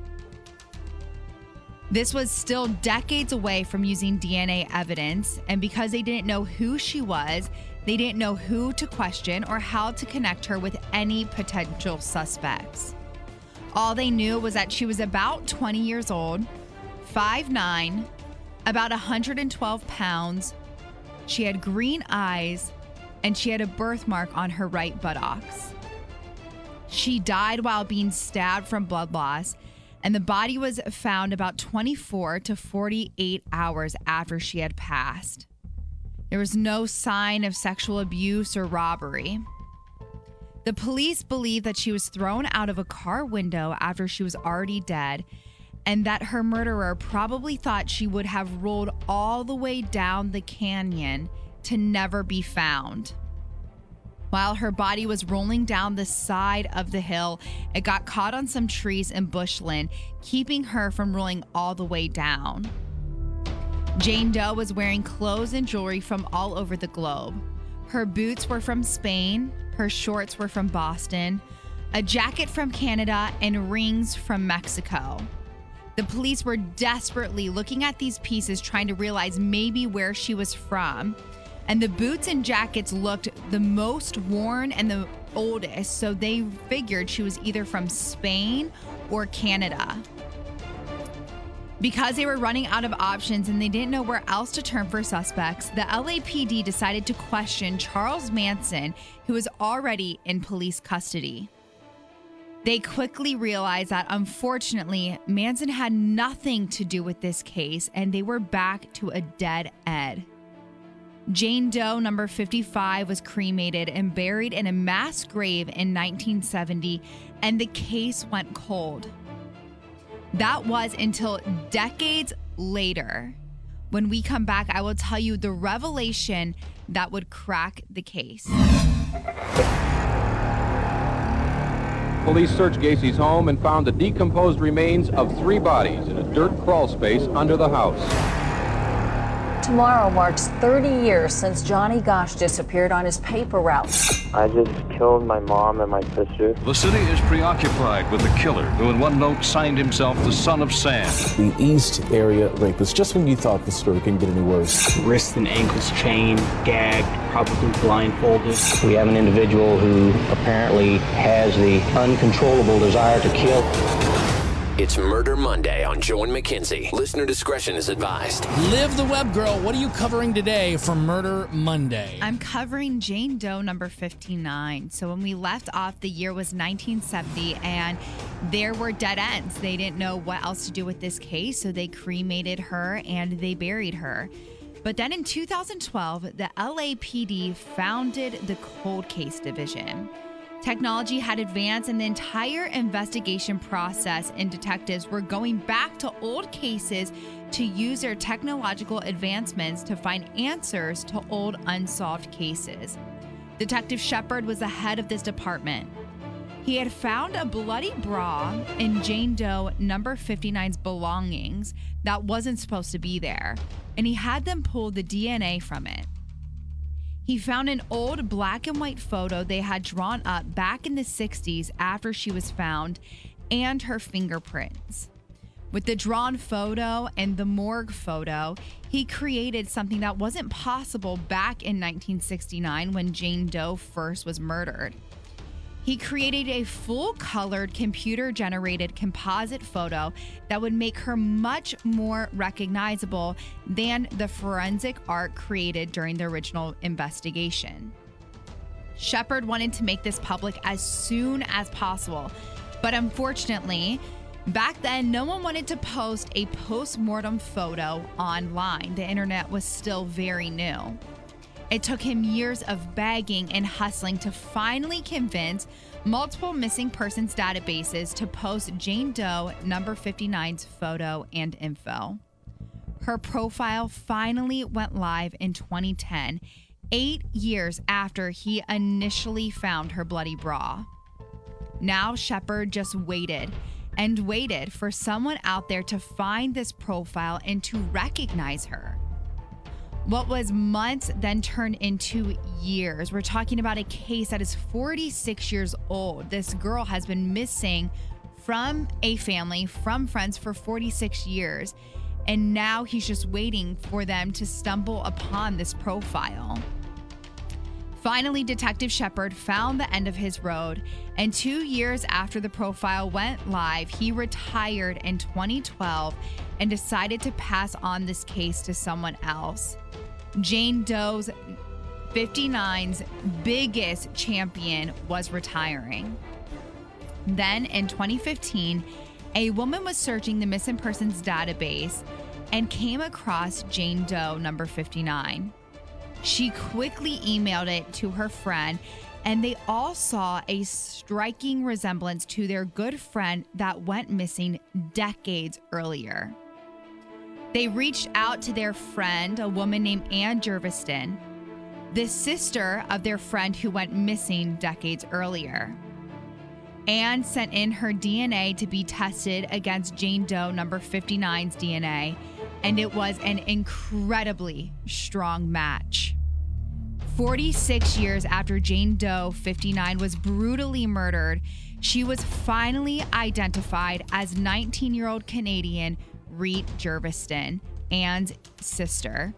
This was still decades away from using D N A evidence, and because they didn't know who she was, they didn't know who to question or how to connect her with any potential suspects. All they knew was that she was about twenty years old, five nine, about one hundred twelve pounds. She had green eyes, and she had a birthmark on her right buttocks. She died while being stabbed from blood loss, and the body was found about twenty-four to forty-eight hours after she had passed. There was no sign of sexual abuse or robbery. The police believe that she was thrown out of a car window after she was already dead, and that her murderer probably thought she would have rolled all the way down the canyon to never be found. While her body was rolling down the side of the hill, it got caught on some trees in bushland, keeping her from rolling all the way down. Jane Doe was wearing clothes and jewelry from all over the globe. Her boots were from Spain, her shorts were from Boston, a jacket from Canada, and rings from Mexico. The police were desperately looking at these pieces, trying to realize maybe where she was from. And the boots and jackets looked the most worn and the oldest, so they figured she was either from Spain or Canada. Because they were running out of options and they didn't know where else to turn for suspects, the L A P D decided to question Charles Manson, who was already in police custody. They quickly realized that, unfortunately, Manson had nothing to do with this case, and they were back to a dead end. Jane Doe number fifty-five was cremated and buried in a mass grave in nineteen seventy, and the case went cold. That was until decades later. When we come back, I will tell you the revelation that would crack the case. Police searched Gacy's home and found the decomposed remains of three bodies in a dirt crawl space under the house. Tomorrow marks thirty years since Johnny Gosch disappeared on his paper route. I just killed my mom and my sister. The city is preoccupied with the killer who in one note signed himself the Son of Sam. The East Area Rapist, just when you thought the story couldn't get any worse. Wrists and ankles chained, gagged, probably blindfolded. We have an individual who apparently has the uncontrollable desire to kill. It's Murder Monday on Joe and Mackenzie. Listener discretion is advised. Live the Web Girl. What are you covering today for Murder Monday? I'm covering Jane Doe number fifty-nine. So when we left off, the year was nineteen seventy, and there were dead ends. They didn't know what else to do with this case, so they cremated her and they buried her. But then in two thousand twelve, the L A P D founded the Cold Case Division. Technology had advanced, and the entire investigation process and detectives were going back to old cases to use their technological advancements to find answers to old unsolved cases. Detective Shepard was the head of this department. He had found a bloody bra in Jane Doe number fifty-nine's belongings that wasn't supposed to be there, and he had them pull the D N A from it. He found an old black and white photo they had drawn up back in the sixties after she was found, and her fingerprints. With the drawn photo and the morgue photo, he created something that wasn't possible back in nineteen sixty-nine when Jane Doe first was murdered. He created a full-colored, computer-generated composite photo that would make her much more recognizable than the forensic art created during the original investigation. Shepard wanted to make this public as soon as possible, but unfortunately, back then, no one wanted to post a post-mortem photo online. The internet was still very new. It took him years of begging and hustling to finally convince multiple missing persons databases to post Jane Doe number fifty-nine's photo and info. Her profile finally went live in twenty ten, eight years after he initially found her bloody bra. Now Shepard just waited and waited for someone out there to find this profile and to recognize her. What was months then turned into years. We're talking about a case that is forty-six years old. This girl has been missing from a family, from friends for forty-six years. And now he's just waiting for them to stumble upon this profile. Finally, Detective Shepard found the end of his road, and two years after the profile went live, he retired in twenty twelve and decided to pass on this case to someone else. Jane Doe's fifty-nine's biggest champion was retiring. Then in twenty fifteen, a woman was searching the missing persons database and came across Jane Doe number fifty-nine. She quickly emailed it to her friend, and they all saw a striking resemblance to their good friend that went missing decades earlier. They reached out to their friend, a woman named Ann Jerviston, the sister of their friend who went missing decades earlier. Ann sent in her D N A to be tested against Jane Doe number fifty-nine's D N A, and it was an incredibly strong match. forty-six years after Jane Doe fifty-nine was brutally murdered, she was finally identified as nineteen-year-old Canadian Reet Jerviston, Ann's sister.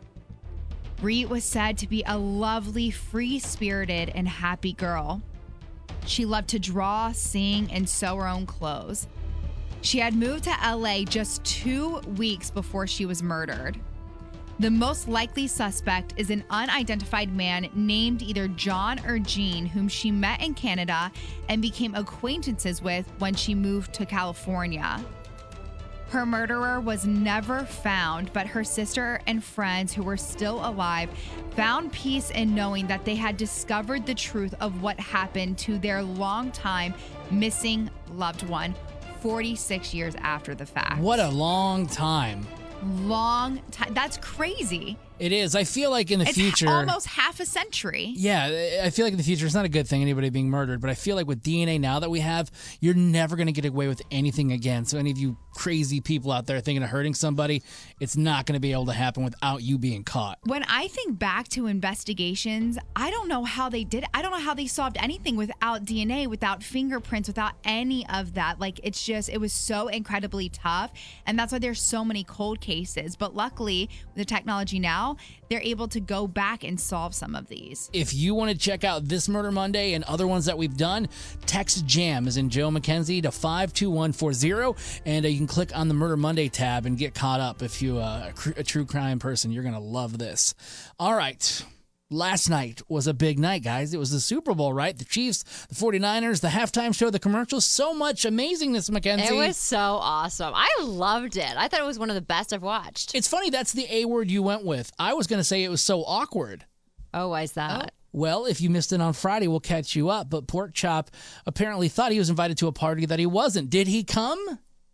Reet was said to be a lovely, free-spirited, and happy girl. She loved to draw, sing, and sew her own clothes. She had moved to L A just two weeks before she was murdered. The most likely suspect is an unidentified man named either John or Gene, whom she met in Canada and became acquaintances with when she moved to California. Her murderer was never found, but her sister and friends who were still alive found peace in knowing that they had discovered the truth of what happened to their longtime missing loved one forty-six years after the fact. What a long time. Long time. That's crazy. It is. I feel like in the it's future... almost half a century. Yeah, I feel like in the future, it's not a good thing, anybody being murdered, but I feel like with D N A now that we have, you're never going to get away with anything again. So any of you crazy people out there thinking of hurting somebody, it's not going to be able to happen without you being caught. When I think back to investigations, I don't know how they did it. I don't know how they solved anything without D N A, without fingerprints, without any of that. Like, it's just, it was so incredibly tough. And that's why there's so many cold cases. But luckily, with the technology now, they're able to go back and solve some of these. If you want to check out this Murder Monday and other ones that we've done, text JAM as in Joe McKenzie to five two one four zero, and uh, you can click on the Murder Monday tab and get caught up. If you're uh, a, cr- a true crime person, you're going to love this. All right. Last night was a big night, guys. It was the Super Bowl, right? The Chiefs, the forty-niners, the halftime show, the commercials. So much amazingness, Mackenzie. It was so awesome. I loved it. I thought it was one of the best I've watched. It's funny, that's the A word you went with. I was going to say it was so awkward. Oh, why is that? Oh. Well, if you missed it on Friday, we'll catch you up. But Pork Chop apparently thought he was invited to a party that he wasn't. Did he come?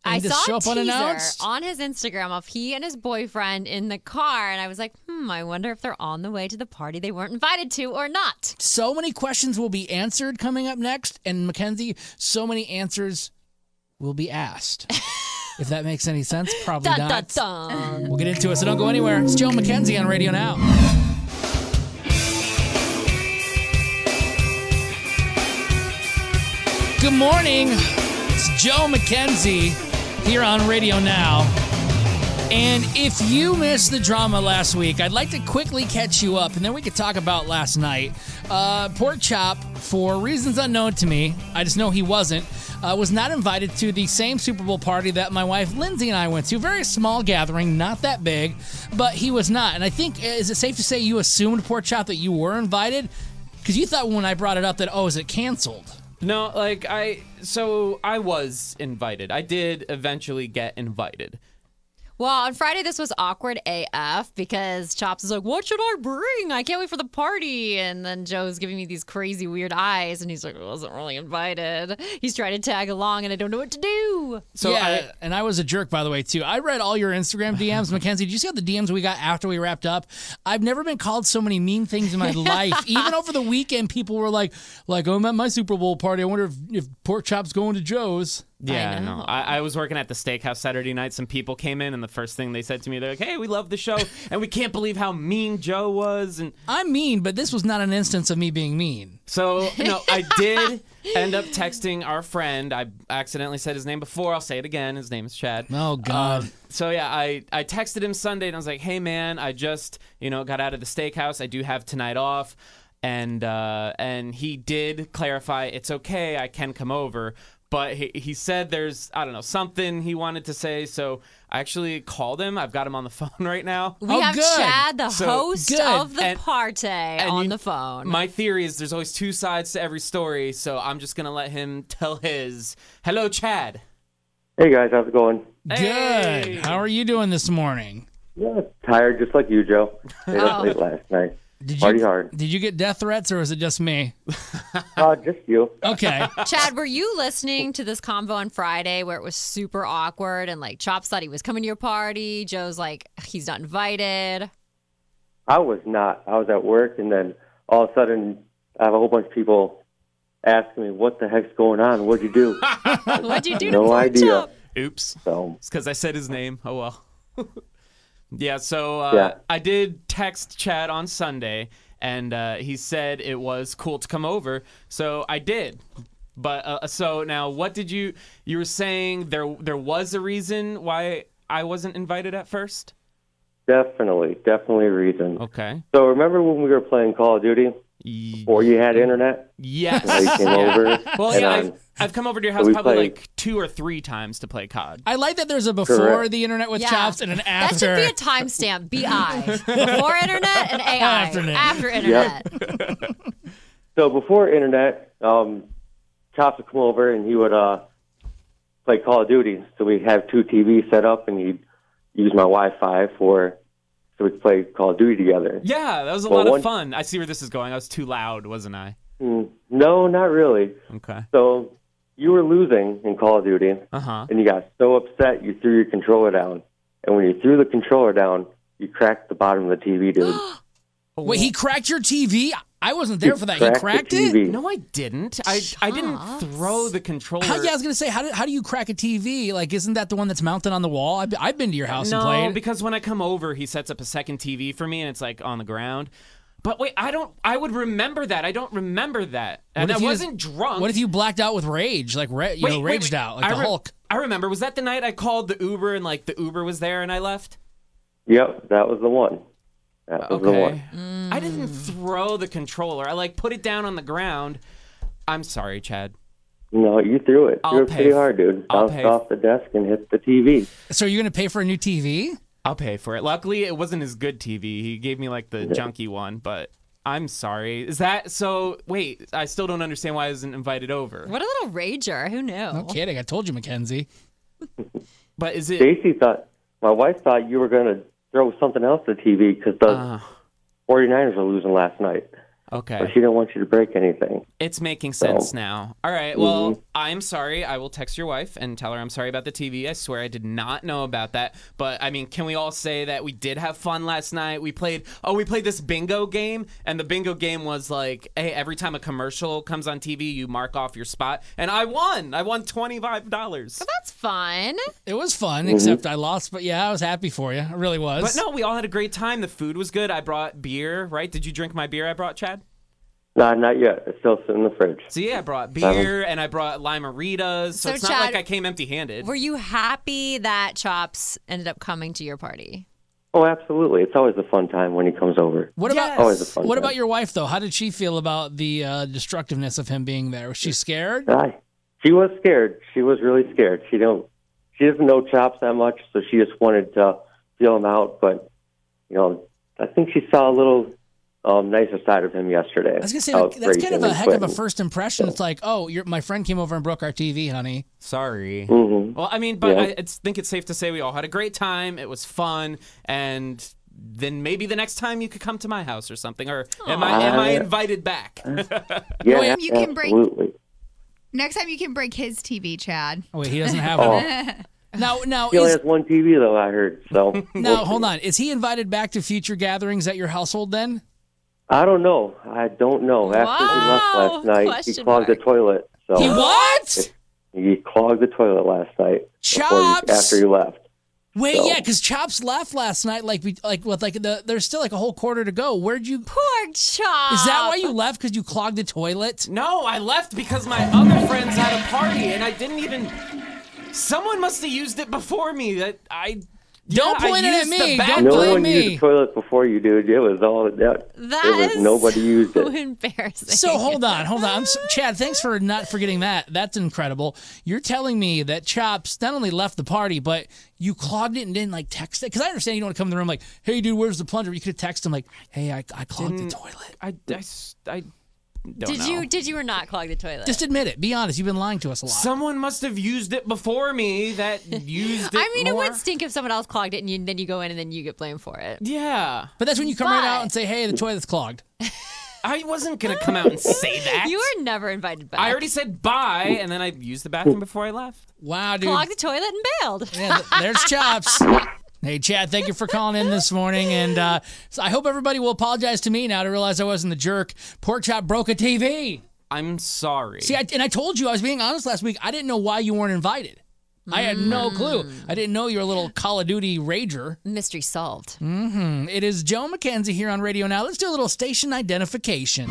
I just saw show a up teaser unannounced? on his Instagram of he and his boyfriend in the car, and I was like, hmm, I wonder if they're on the way to the party they weren't invited to or not. So many questions will be answered coming up next, and Mackenzie, so many answers will be asked. If that makes any sense, probably Dun, not. dun, dun. We'll get into it, so don't go anywhere. It's Joe Mackenzie on Radio Now. Good morning. It's Joe Mackenzie here on Radio Now. And if you missed the drama last week, I'd like to quickly catch you up, and then we could talk about last night. Uh, Pork Chop, for reasons unknown to me, I just know he wasn't, uh, was not invited to the same Super Bowl party that my wife Lindsay and I went to. Very small gathering, not that big, but he was not. And I think, is it safe to say you assumed, Pork Chop, that you were invited? Because you thought when I brought it up that, oh, is it canceled? No, like, I, so I was invited. I did eventually get invited. Well, on Friday, this was awkward A F because Chops is like, what should I bring? I can't wait for the party. And then Joe's giving me these crazy weird eyes, and he's like, I wasn't really invited. He's trying to tag along, and I don't know what to do. So yeah, I, and I was a jerk, by the way, too. I read all your Instagram D Ms. Mackenzie, did you see all the D Ms we got after we wrapped up? I've never been called so many mean things in my life. Even over the weekend, people were like, like, oh, I'm at my Super Bowl party. I wonder if, if Pork Chop's going to Joe's. Yeah, I no. I, I was working at the steakhouse Saturday night. Some people came in, and the first thing they said to me, they're like, hey, we love the show, and we can't believe how mean Joe was. And I'm mean, but this was not an instance of me being mean. So, no, I did end up texting our friend. I accidentally said his name before. I'll say it again. His name is Chad. Oh, God. Um, so, yeah, I, I texted him Sunday, and I was like, hey, man, I just, you know, got out of the steakhouse. I do have tonight off. And, uh, and he did clarify, it's okay, I can come over. But he, he said there's, I don't know, something he wanted to say. So I actually called him. I've got him on the phone right now. We oh, have good. Chad, the so, host good. of the and, party, and on you, the phone. My theory is there's always two sides to every story. So I'm just going to let him tell his. Hello, Chad. Hey, guys. How's it going? Good. Hey. How are you doing this morning? Yeah, tired just like you, Joe. Stayed up Oh. late last night. Did Party you, hard. Did you get death threats, or is it just me? Uh, just you. Okay. Chad, were you listening to this convo on Friday where it was super awkward and like Chops thought he was coming to your party? Joe's like, he's not invited. I was not. I was at work, and then all of a sudden, I have a whole bunch of people asking me, what the heck's going on? What'd you do? What'd you do no to Pork idea. Chop? Oops. So It's because I said his name. Oh, well. yeah, so uh, Yeah. I did text Chad on Sunday, and uh, he said it was cool to come over. So I did. But uh, so now, what did you? You were saying there there was a reason why I wasn't invited at first? definitely, definitely a reason. Okay. So remember when we were playing Call of Duty before you had internet? Yes. And you came over. Well, and, yeah, um, I've, I've come over to your so house we probably played- like two or three times to play C O D. I like that there's a before Correct. the internet with Yeah. Chops and an That after. should be a timestamp. B I. Before internet and A I. After internet. After internet. So before internet, um, Chops would come over and he would uh, play Call of Duty. So we'd have two T Vs set up, and he'd use my Wi-Fi for so we'd play Call of Duty together. Yeah, that was a Well, lot one- of fun. I see where this is going. I was too loud, wasn't I? Mm, no, not really. Okay. So you were losing in Call of Duty, Uh-huh. and you got so upset you threw your controller down. And when you threw the controller down, you cracked the bottom of the T V, dude. Wait, he cracked your T V? I wasn't there He for that. cracked He cracked the it? T V. No, I didn't. I I didn't throw the controller. How, yeah, I was gonna say, how do how do you crack a T V? Like, isn't that the one that's mounted on the wall? I've, I've been to your house no, and played. because when I come over, he sets up a second T V for me, and it's like on the ground. But wait, I don't. I would remember that. I don't remember that, and What I if you wasn't just- drunk. What if you blacked out with rage, like ra- you Wait, know, wait, raged wait. out like I the re- Hulk? I remember. Was that the night I called the Uber and like the Uber was there and I left? Yep, that was the one. That was the one. I didn't throw the controller. I like put it down on the ground. I'm sorry, Chad. No, you threw it. I'll threw it pay pretty f- hard, dude. I'll Bounced pay off the desk and hit the T V. So you're gonna pay for a new T V? I'll pay for it. Luckily, it wasn't his good T V. He gave me like the Yeah. junky one, but I'm sorry. Is that so? Wait, I still don't understand why I wasn't invited over. What a little rager. Who knew? No kidding. I told you, Mackenzie. But is it? Stacy thought, my wife thought you were going to throw something else at the T V because the Uh, 49ers were losing last night. Okay. But she didn't want you to break anything. It's making sense So- now. All right. Well, Mhm. I'm sorry. I will text your wife and tell her I'm sorry about the T V. I swear I did not know about that. But I mean, can we all say that we did have fun last night? We played. Oh, we played this bingo game, and the bingo game was like, hey, every time a commercial comes on T V, you mark off your spot, and I won. I won twenty-five dollars. That's fun. It was fun, Mhm. except I lost. But yeah, I was happy for you. I really was. But no, we all had a great time. The food was good. I brought beer. Right? Did you drink my beer I brought, Chad? No, not yet. It's still sitting in the fridge. So yeah, I brought beer and I brought limeritas. So, So, it's not Chad, like I came empty-handed. Were you happy that Chops ended up coming to your party? Oh, absolutely. It's always a fun time when he comes over. What about Always a fun what time. about your wife though? How did she feel about the uh, destructiveness of him being there? Was she scared? Aye. She was scared. She was really scared. She don't. She doesn't know Chops that much, so she just wanted to feel him out. But you know, I think she saw a little um, nicer side of him yesterday. I was gonna say How like, that's kind of brazen a and heck of a quitting. first impression. It's like, oh, your my friend came over and broke our T V, honey. Sorry. Mhm. Well, I mean, but Yeah. I it's, think it's safe to say we all had a great time. It was fun, and then maybe the next time you could come to my house or something. Or am I am I Aw. invited back? Yeah, you can break- absolutely. Next time you can break his T V, Chad. Oh wait, he doesn't have Oh. one. Now, now, He only is, has one T V though. I heard. So now, hold on. Is he invited back to future gatherings at your household then? I don't know. I don't know. After he left Wow. last night, he Question clogged the toilet. So He what? He clogged the toilet last night. before you- Chops! After you left. Wait, So- yeah, because Chops left last night. Like, we, like, with like the, there's still like a whole quarter to go. Where'd you? Poor Chop. Is that why you left? Because you clogged the toilet? No, I left because my other friends had a party, and I didn't even. Someone must have used it before me. That I. Don't yeah, I point it at used me. the back- Don't No blame one me. used the toilet before you, dude. It was all that. That it was is nobody used so it. embarrassing. So hold on, hold on. I'm so, Chad, thanks for not forgetting that. That's incredible. You're telling me that Chops not only left the party, but you clogged it and didn't like text it? Because I understand you don't want to come in the room like, hey, dude, where's the plunger? You could have texted him like, hey, I, I clogged Didn't- the toilet. I, I, I don't Did know. you did you or not clog the toilet? Just admit it. Be honest. You've been lying to us a lot. Someone must have used it before me that used it I mean, more. it would stink if someone else clogged it and you, then you go in and then you get blamed for it. Yeah. But that's when you come right out and say, hey, the toilet's clogged. I wasn't going to come out and say that. You were never invited back. I already said bye, and then I used the bathroom before I left. Wow, dude. Clogged the toilet and bailed. Yeah, th- there's Chops. Hey, Chad, thank you for calling in this morning. And uh, so I hope everybody will apologize to me now to realize I wasn't the jerk. Pork Chop broke a T V. I'm sorry. See, I, and I told you, I was being honest last week. I didn't know why you weren't invited. I had no clue. I didn't know you were a little Call of Duty rager. Mystery solved. Mm-hmm. It is Joe McKenzie here on Radio Now. Let's do a little station identification.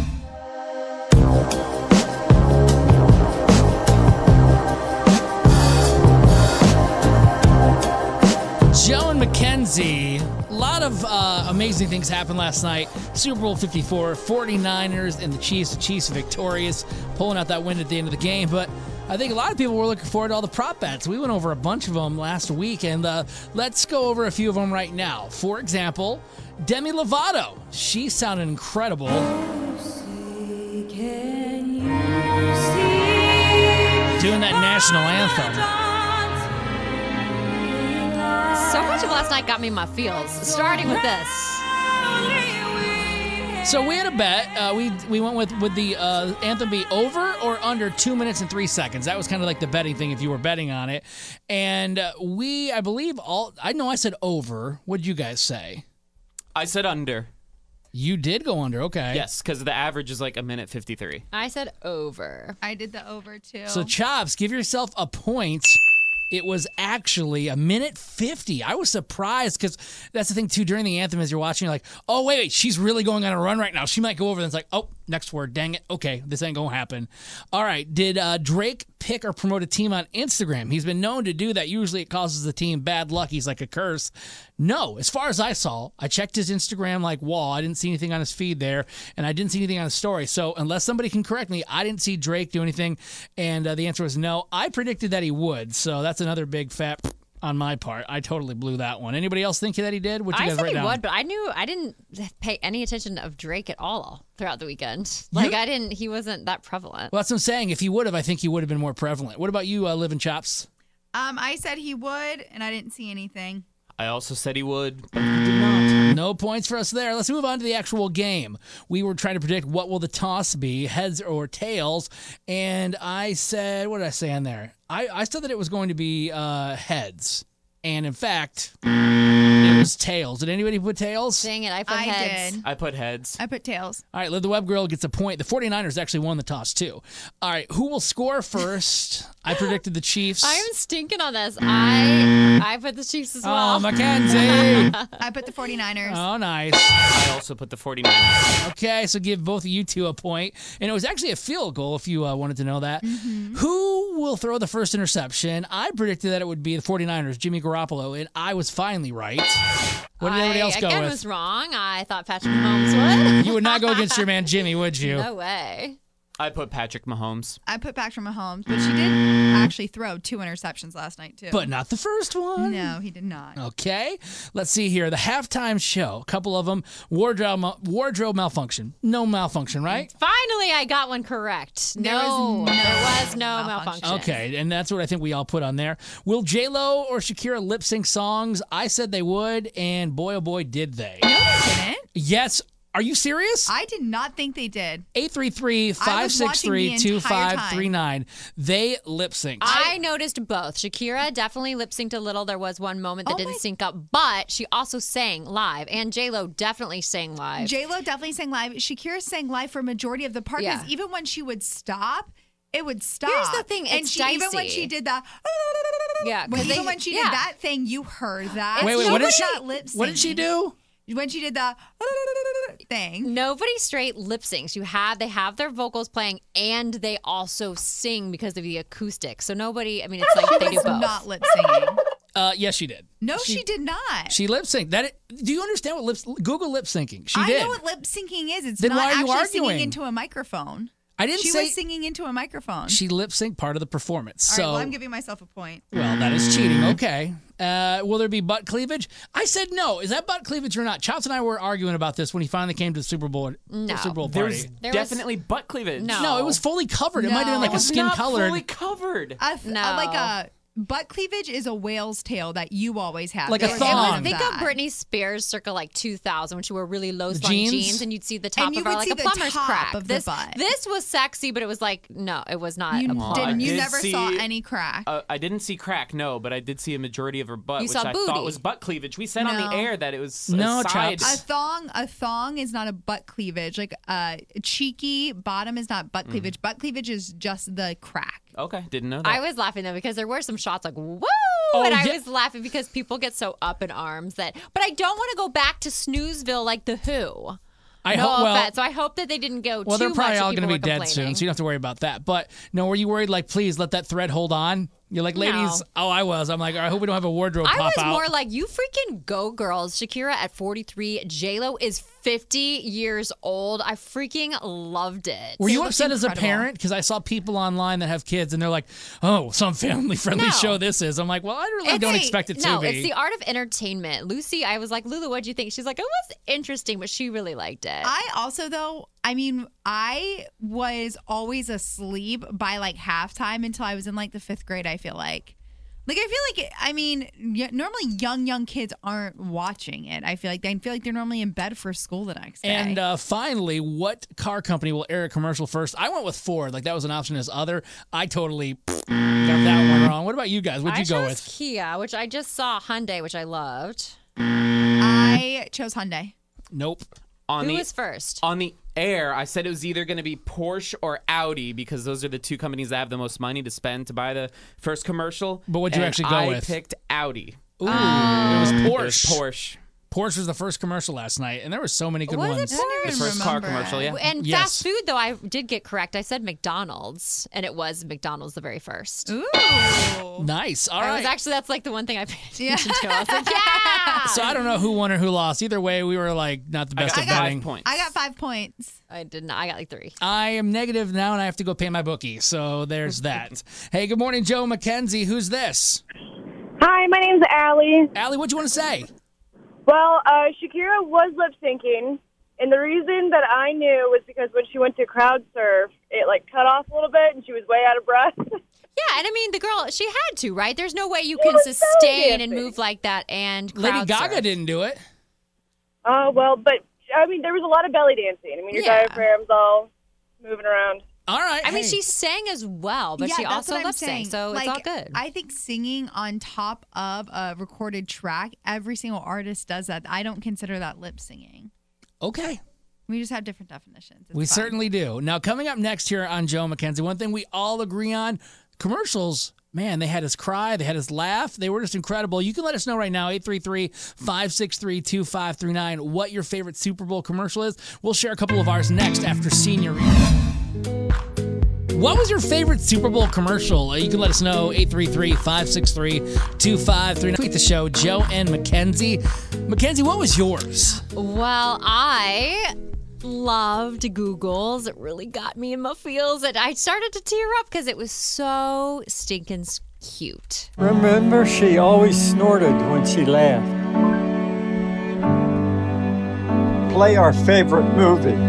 Joe and Mackenzie. A lot of uh, amazing things happened last night. Super Bowl fifty-four, 49ers and the Chiefs. The Chiefs victorious, pulling out that win at the end of the game. But I think a lot of people were looking forward to all the prop bets. We went over a bunch of them last week, and uh, let's go over a few of them right now. For example, Demi Lovato. She sounded incredible. Doing that national anthem. So much of last night got me in my feels, starting with this. So we had a bet. Uh, we we went with would the uh, anthem be over or under two minutes and three seconds? That was kind of like the betting thing if you were betting on it. And uh, we, I believe, all I know I said over. What did you guys say? I said under. You did go under. Okay. Yes, because the average is like a minute fifty-three. I said over. I did the over too. So Chops, give yourself a point. It was actually a minute fifty. I was surprised because that's the thing, too. During the anthem, as you're watching, you're like, oh, wait, wait, she's really going on a run right now. She might go over. Then it's like, oh, next word. Dang it. Okay, this ain't going to happen. All right. Did uh, Drake pick or promote a team on Instagram? He's been known to do that. Usually it causes the team bad luck. He's like a curse. No, as far as I saw, I checked his Instagram like wall. I didn't see anything on his feed there, and I didn't see anything on his story. So unless somebody can correct me, I didn't see Drake do anything, and uh, the answer was no. I predicted that he would, so that's another big fat on my part. I totally blew that one. Anybody else think that he did? What you I guys said write he down? would, but I knew I didn't pay any attention of Drake at all throughout the weekend. Like You- I didn't. He wasn't that prevalent. Well, that's what I'm saying. If he would have, I think he would have been more prevalent. What about you, uh, Living Chops? Um, I said he would, and I didn't see anything. I also said he would, but he did not. No points for us there. Let's move on to the actual game. We were trying to predict what will the toss be, heads or tails, and I said, what did I say on there? I, I said that it was going to be uh, heads, and in fact, it was tails. Did anybody put tails? Dang it, I put I heads. did. I put heads. I put tails. All right, Liv the Web Girl gets a point. The 49ers actually won the toss, too. All right, who will score first? I predicted the Chiefs. I am stinking on this. I I put the Chiefs as well. Oh, Mackenzie. I put the 49ers. Oh, nice. I also put the 49ers. Okay, so give both of you two a point. And it was actually a field goal, if you uh, wanted to know that. Mm-hmm. Who will throw the first interception? I predicted that it would be the 49ers, Jimmy Garoppolo, and I was finally right. What did everybody else I, go again with? was wrong. I thought Patrick Mahomes would. You would not go against your man Jimmy, would you? No way. I put Patrick Mahomes. I put Patrick Mahomes, but she did actually throw two interceptions last night, too. But not the first one. No, he did not. Okay, let's see here. The halftime show, a couple of them. Wardrobe, wardrobe malfunction. No malfunction, right? Finally, I got one correct. There no, was no there was no malfunction. malfunction. Okay, and that's what I think we all put on there. Will J-Lo or Shakira lip sync songs? I said they would, and boy, oh boy, did they. No, they didn't. Yes. Are you serious? I did not think they did. eight three three, five six three, two five three nine. They lip synced. I noticed both. Shakira definitely lip synced a little. There was one moment that Oh didn't my- sync up, but she also sang live, and J-Lo definitely sang live. J-Lo definitely sang live. Shakira sang live for a majority of the part because Yeah. even when she would stop, it would stop. Here's the thing, and it's she, even when dicey. she did that, Yeah, when, 'cause even they- when she yeah. did that thing, you heard that. Wait, wait, what did she? Lip What did she do? When she did the thing. Nobody straight lip syncs. You have they have their vocals playing, and they also sing because of the acoustic. So nobody. I mean, it's like She they do was both. not lip singing. Uh, yes, she did. No, she, did not. She lip synced. That. Do you understand what lip? Google lip syncing. She I did. know what lip syncing is. It's Then not why are you actually singing arguing? into a microphone. I didn't she say was singing into a microphone. she lip synced part of the performance. All so right, well, I'm giving myself a point. well, that is cheating. Okay. Uh, will there be butt cleavage? I said no. Is that butt cleavage or not? Chops and I were arguing about this when he finally came to the Super Bowl. No. The Super Bowl There party. was There was- definitely butt cleavage. No. No, it was fully covered. It might have been like No. a It was skin not colored. fully covered. A th- No. uh, like a butt cleavage is a whale's tail that you always have. Like a There was thong. none It was, of think that. of Britney Spears circa like two thousand when she wore really low slung Jeans? jeans. and you'd see the top And you of her would like see a the plumber's top crack. of the this butt. this was sexy, but it was like no, it was not. You a Well, didn't. I You did never see- saw any crack. Uh, I didn't see crack, no, but I did see a majority of her butt, You which saw I booty. thought was butt cleavage. We said on No. the air that it was No, a side. Chops. A thong, a thong is not a butt cleavage. Like a cheeky bottom is not butt cleavage. Butt cleavage is just the crack. Okay, didn't know that. I was laughing though because there were some shots like woo, Oh, and I yeah. was laughing because people get so up in arms that. But I don't want to go back to Snoozeville like the Who. I no hope. Well, offense. So I hope that they didn't go well, too they're probably much. all going to to be dead soon, so you don't have to worry about that. But no, were you worried? Like, please let that thread hold on. You're like, ladies. No. Oh, I was. I'm like, I hope we don't have a wardrobe I pop was out. more like, you freaking go, girls. Shakira at forty-three. J-Lo is fifty years old. I freaking loved it. Were It you looked upset as a incredible. parent? Because I saw people online that have kids and they're like, oh, some family-friendly No. show this is. I'm like, well, I really It's don't a- expect it to no, be. it's the art of entertainment. Lucy, I was like, Lulu, what'd you think? She's like, it was interesting, but she really liked it. I also, though, I mean, I was always asleep by like halftime until I was in like the fifth grade, I feel like. Like, I feel like, I mean, y- normally young, young kids aren't watching it. I feel like they feel like they're normally in bed for school the next day. And uh, finally, what car company will air a commercial first? I went with Ford. Like, that was an option as other. I totally pfft, got that one wrong. What about you guys? What'd I you go chose with? Kia, which I just saw Hyundai, which I loved. I chose Hyundai. Nope. on Who the, was first? On the air, I said it was either going to be Porsche or Audi because those are the two companies that have the most money to spend to buy the first commercial. But what'd you and actually go I with? I picked Audi. Ooh, it was Porsche. It was Porsche. Porsche was the first commercial last night, and there were so many good Was ones. it Porsche? The first car commercial, yeah. And Yes. fast food, though, I did get correct. I said McDonald's, and it was McDonald's the very first. Ooh. Nice. All I right. was actually, that's like the one thing I paid attention to. I was like, yeah! So I don't know who won or who lost. Either way, we were like not the best I at got betting. five points. I got five points. I did not. I got like three. I am negative now, and I have to go pay my bookie. So there's that. Hey, good morning, Joe McKenzie. Who's this? Hi, my name's Allie. Allie, what do you want to say? Well, uh, Shakira was lip syncing, and the reason that I knew was because when she went to crowd surf, it like cut off a little bit, and she was way out of breath. Yeah, and I mean, the girl, she had to, right? There's no way you She can was so sustain and dancing. move like that and Lady crowd Gaga surf. didn't do it. Uh, well, but, I mean, there was a lot of belly dancing. I mean, your Yeah. diaphragm's all moving around. All right. I mean, she sang as well, but yeah, she that's also what I'm lip sang, saying. so like, it's all good. I think singing on top of a recorded track, every single artist does that. I don't consider that lip singing. Okay. We just have different definitions. It's we fine. certainly do. Now, coming up next here on Joe McKenzie, one thing we all agree on, commercials, man, they had us cry, they had us laugh, they were just incredible. You can let us know right now, eight three three, five six three, two five three nine, what your favorite Super Bowl commercial is. We'll share a couple of ours next after Senorita. What was your favorite Super Bowl commercial? You can let us know, eight three three, five six three, two five three nine. Tweet the show, Joe and Mackenzie. Mackenzie, what was yours? Well, I loved Google's. It really got me in my feels, and I started to tear up because it was so stinking cute. Remember, she always snorted when she laughed. Play our favorite movie.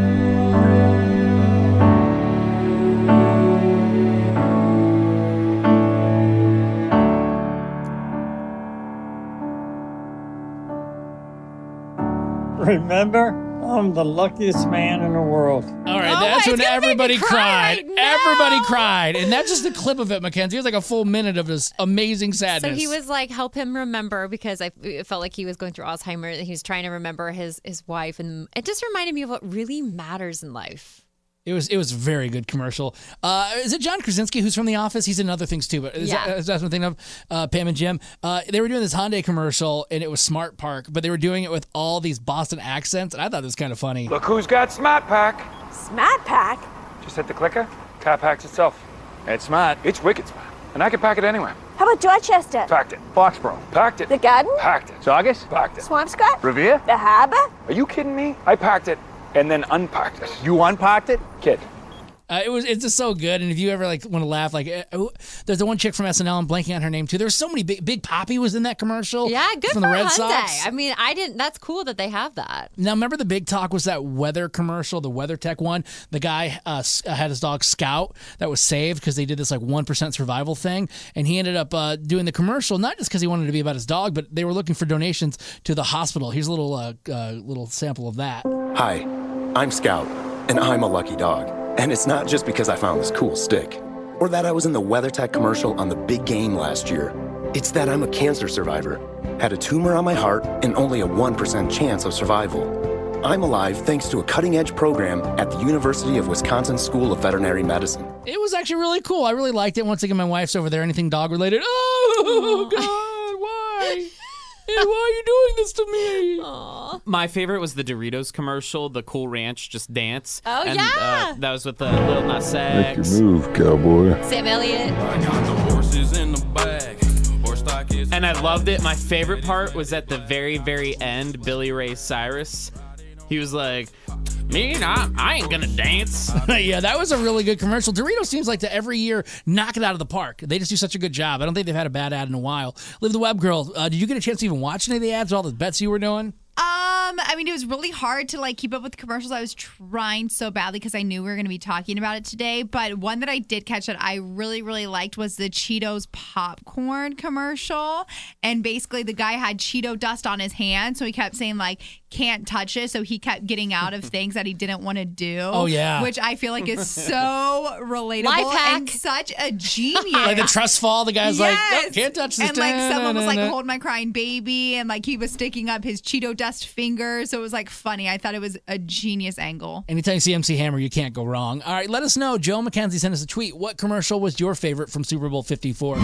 Remember, I'm the luckiest man in the world. All right, Oh, that's it's when gonna make me everybody cry cried. right now. Everybody cried. And that's just a clip of it, Mackenzie. It was like a full minute of this amazing sadness. So he was like, help him remember, because I it felt like he was going through Alzheimer's. He was trying to remember his his wife, and it just reminded me of what really matters in life. It was it was a very good commercial. Uh, is it John Krasinski who's from The Office? He's in other things too, but is Yeah. that, is that what I'm thinking of? Uh, Pam and Jim. Uh, they were doing this Hyundai commercial, and it was Smart Park, but they were doing it with all these Boston accents, and I thought it was kind of funny. Look who's got Smart Pack. Smart Pack? Just hit the clicker. Car packs itself. It's smart. It's wicked smart. And I can pack it anywhere. How about Dorchester? Packed it. Foxborough. Packed it. The Garden? Packed it. Saugus? Packed it. Swampscott? Revere? The Harbor? Are you kidding me? I packed it and then unpacked it. You unpacked it? Kid. Uh, it was it's just so good, and if you ever like want to laugh, like uh, there's the one chick from S N L. I'm blanking on her name too. There's so many big Big Poppy was in that commercial. Yeah, good from for the Red Hyundai. Sox. I mean, I didn't. That's cool that they have that. Now, remember the big talk was that weather commercial, the WeatherTech one? The guy uh, s- had his dog Scout that was saved because they did this like one percent survival thing. And he ended up uh, doing the commercial, not just because he wanted to be about his dog, but they were looking for donations to the hospital. Here's a little, uh, uh, little sample of that. Hi, I'm Scout, and I'm a lucky dog. And it's not just because I found this cool stick, or that I was in the WeatherTech commercial on the big game last year. It's that I'm a cancer survivor, had a tumor on my heart, and only a one percent chance of survival. I'm alive thanks to a cutting-edge program at the University of Wisconsin School of Veterinary Medicine. It was actually really cool. I really liked it. Once again, my wife's over there. Anything dog related? Oh, God, why? Why are you doing this to me? Aww. My favorite was the Doritos commercial, the Cool Ranch Just Dance. Oh, and, yeah. Uh, that was with the Lil Nas X. move, cowboy. Sam Elliott. And I loved it. My favorite part was at the very, very end, Billy Ray Cyrus. He was like, me, I, I ain't gonna dance. Yeah, that was a really good commercial. Doritos seems like to every year knock it out of the park. They just do such a good job. I don't think they've had a bad ad in a while. Live the Web Girl, uh, did you get a chance to even watch any of the ads, all the bets you were doing? Um, I mean, it was really hard to like keep up with the commercials. I was trying so badly because I knew we were going to be talking about it today. But one that I did catch that I really, really liked was the Cheetos popcorn commercial. And basically, the guy had Cheeto dust on his hand, so he kept saying like, "Can't touch it." So he kept getting out of things that he didn't want to do. Oh, yeah. Which I feel like is so relatable Life hack. and such a genius. Like the trust fall, the guy's like, Yes. "Nope, can't touch this." And like someone was like, Da-da-da-da. "Hold my crying baby," and like he was sticking up his Cheeto dust finger. So it was like funny. I thought it was a genius angle. Anytime you see M C Hammer, you can't go wrong. All right, let us know. Joe McKenzie sent us a tweet. What commercial was your favorite from Super Bowl fifty-four?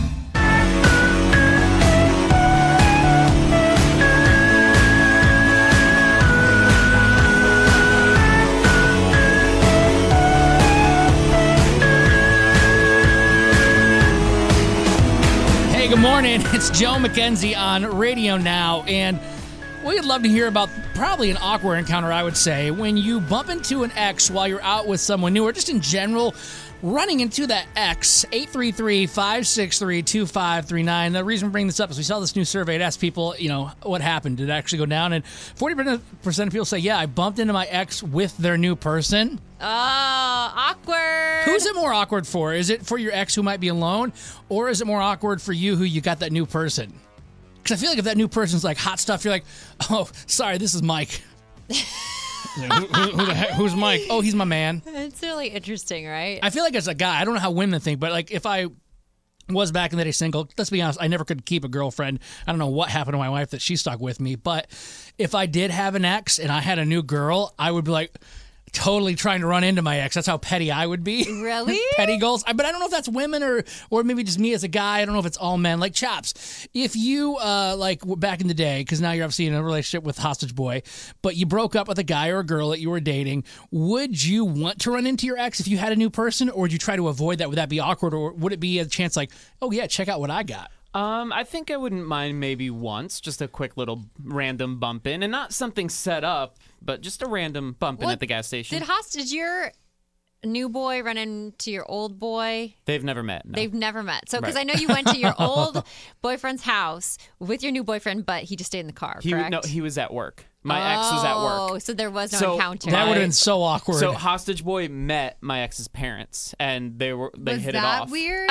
Hey, good morning. It's Joe McKenzie on Radio Now, and we'd love to hear about probably an awkward encounter, I would say, when you bump into an ex while you're out with someone new, or just in general, running into that ex. eight three three, five six three, two five three nine. The reason we bring this up is we saw this new survey. It asked people, you know, what happened? Did it actually go down? And forty percent of people say, yeah, I bumped into my ex with their new person. Oh, awkward. Who's it more awkward for? Is it for your ex who might be alone, or is it more awkward for you who you got that new person? Because I feel like if that new person's like hot stuff, you're like, oh, sorry, this is Mike. who, who, who the heck, who's Mike? Oh, he's my man. It's really interesting, right? I feel like as a guy, I don't know how women think, but like if I was back in the day single, let's be honest, I never could keep a girlfriend. I don't know what happened to my wife that she stuck with me, but if I did have an ex and I had a new girl, I would be like totally trying to run into my ex. That's how petty I would be. Really? Petty goals. I- But I don't know if that's women or or maybe just me as a guy. I don't know if it's all men. Like Chops, if you uh like w- back in the day, because now you're obviously in a relationship with Hostage Boy, but you broke up with a guy or a girl that you were dating, would you want to run into your ex if you had a new person, or would you try to avoid that? Would that be awkward, or would it be a chance like, oh yeah, check out what I got? Um, I think I wouldn't mind maybe once, just a quick little random bump in, and not something set up, but just a random bump in Well, at the gas station. Did Hostage, your new boy run into your old boy? They've never met. No. They've never met. So, because Right. I know you went to your old boyfriend's house with your new boyfriend, but he just stayed in the car, He correct? no, he was at work. My ex was at work. Oh, so there was no So encounter. That would have been so awkward. So Hostage Boy met my ex's parents, and they were they Was hit that it off. weird?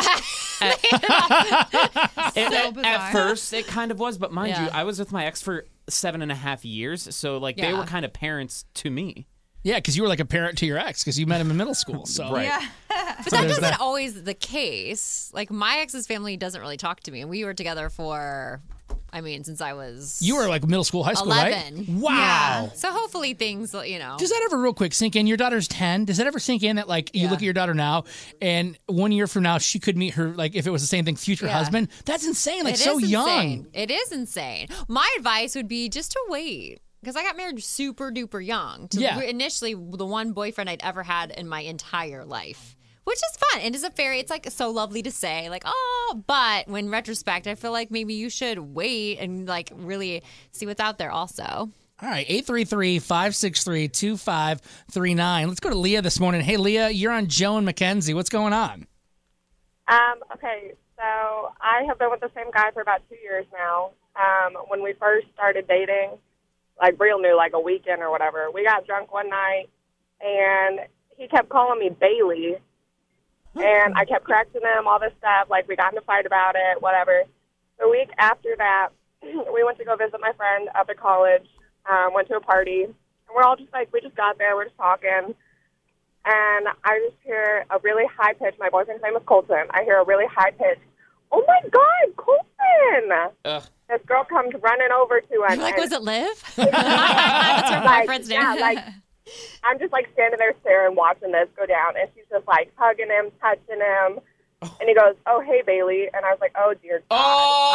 It- So at, bizarre. at first, it kind of was, but mind Yeah. you, I was with my ex for seven and a half years, so like they Yeah. were kind of parents to me. Yeah, because you were like a parent to your ex because you met him in middle school. So Right. Yeah. But So that there's isn't that. always the case. Like, my ex's family doesn't really talk to me, and we were together for, I mean, since I was you were like middle school, high school, eleven. right? Wow. Yeah. So hopefully things, you know. Does that ever real quick sink in? Your daughter's ten. Does that ever sink in that like you look at your daughter now and one year from now she could meet her, like if it was the same thing, future Yeah. husband? That's insane. Like It so is young. insane. It is insane. My advice would be just to wait. Because I got married super duper young to Yeah. initially the one boyfriend I'd ever had in my entire life. Which is fun. It is a very, it's like so lovely to say, like, oh, but when retrospect, I feel like maybe you should wait and like really see what's out there also. All right, eight three three, five six three, two five three nine. Let's go to Leah this morning. Hey, Leah, you're on Joe and Mackenzie. What's going on? Um, okay, so I have been with the same guy for about two years now. Um, when we first started dating, like real new, like a weekend or whatever, we got drunk one night, and he kept calling me Bailey, and I kept correcting him, all this stuff, like we got in a fight about it, whatever. The week after that, we went to go visit my friend up at college, um, went to a party, and we're all just like, we just got there, we're just talking, and I just hear a really high pitch. My boyfriend's name is Colton. I hear a really high pitch, oh my God, Colton! Ugh. This girl comes running over to him. You're like, and- was it Liv? That's her like, boyfriend's yeah, name. like, I'm just like standing there staring, watching this go down, and she's just like hugging him, touching him, and he goes, "Oh, hey, Bailey," and I was like, "Oh, dear God."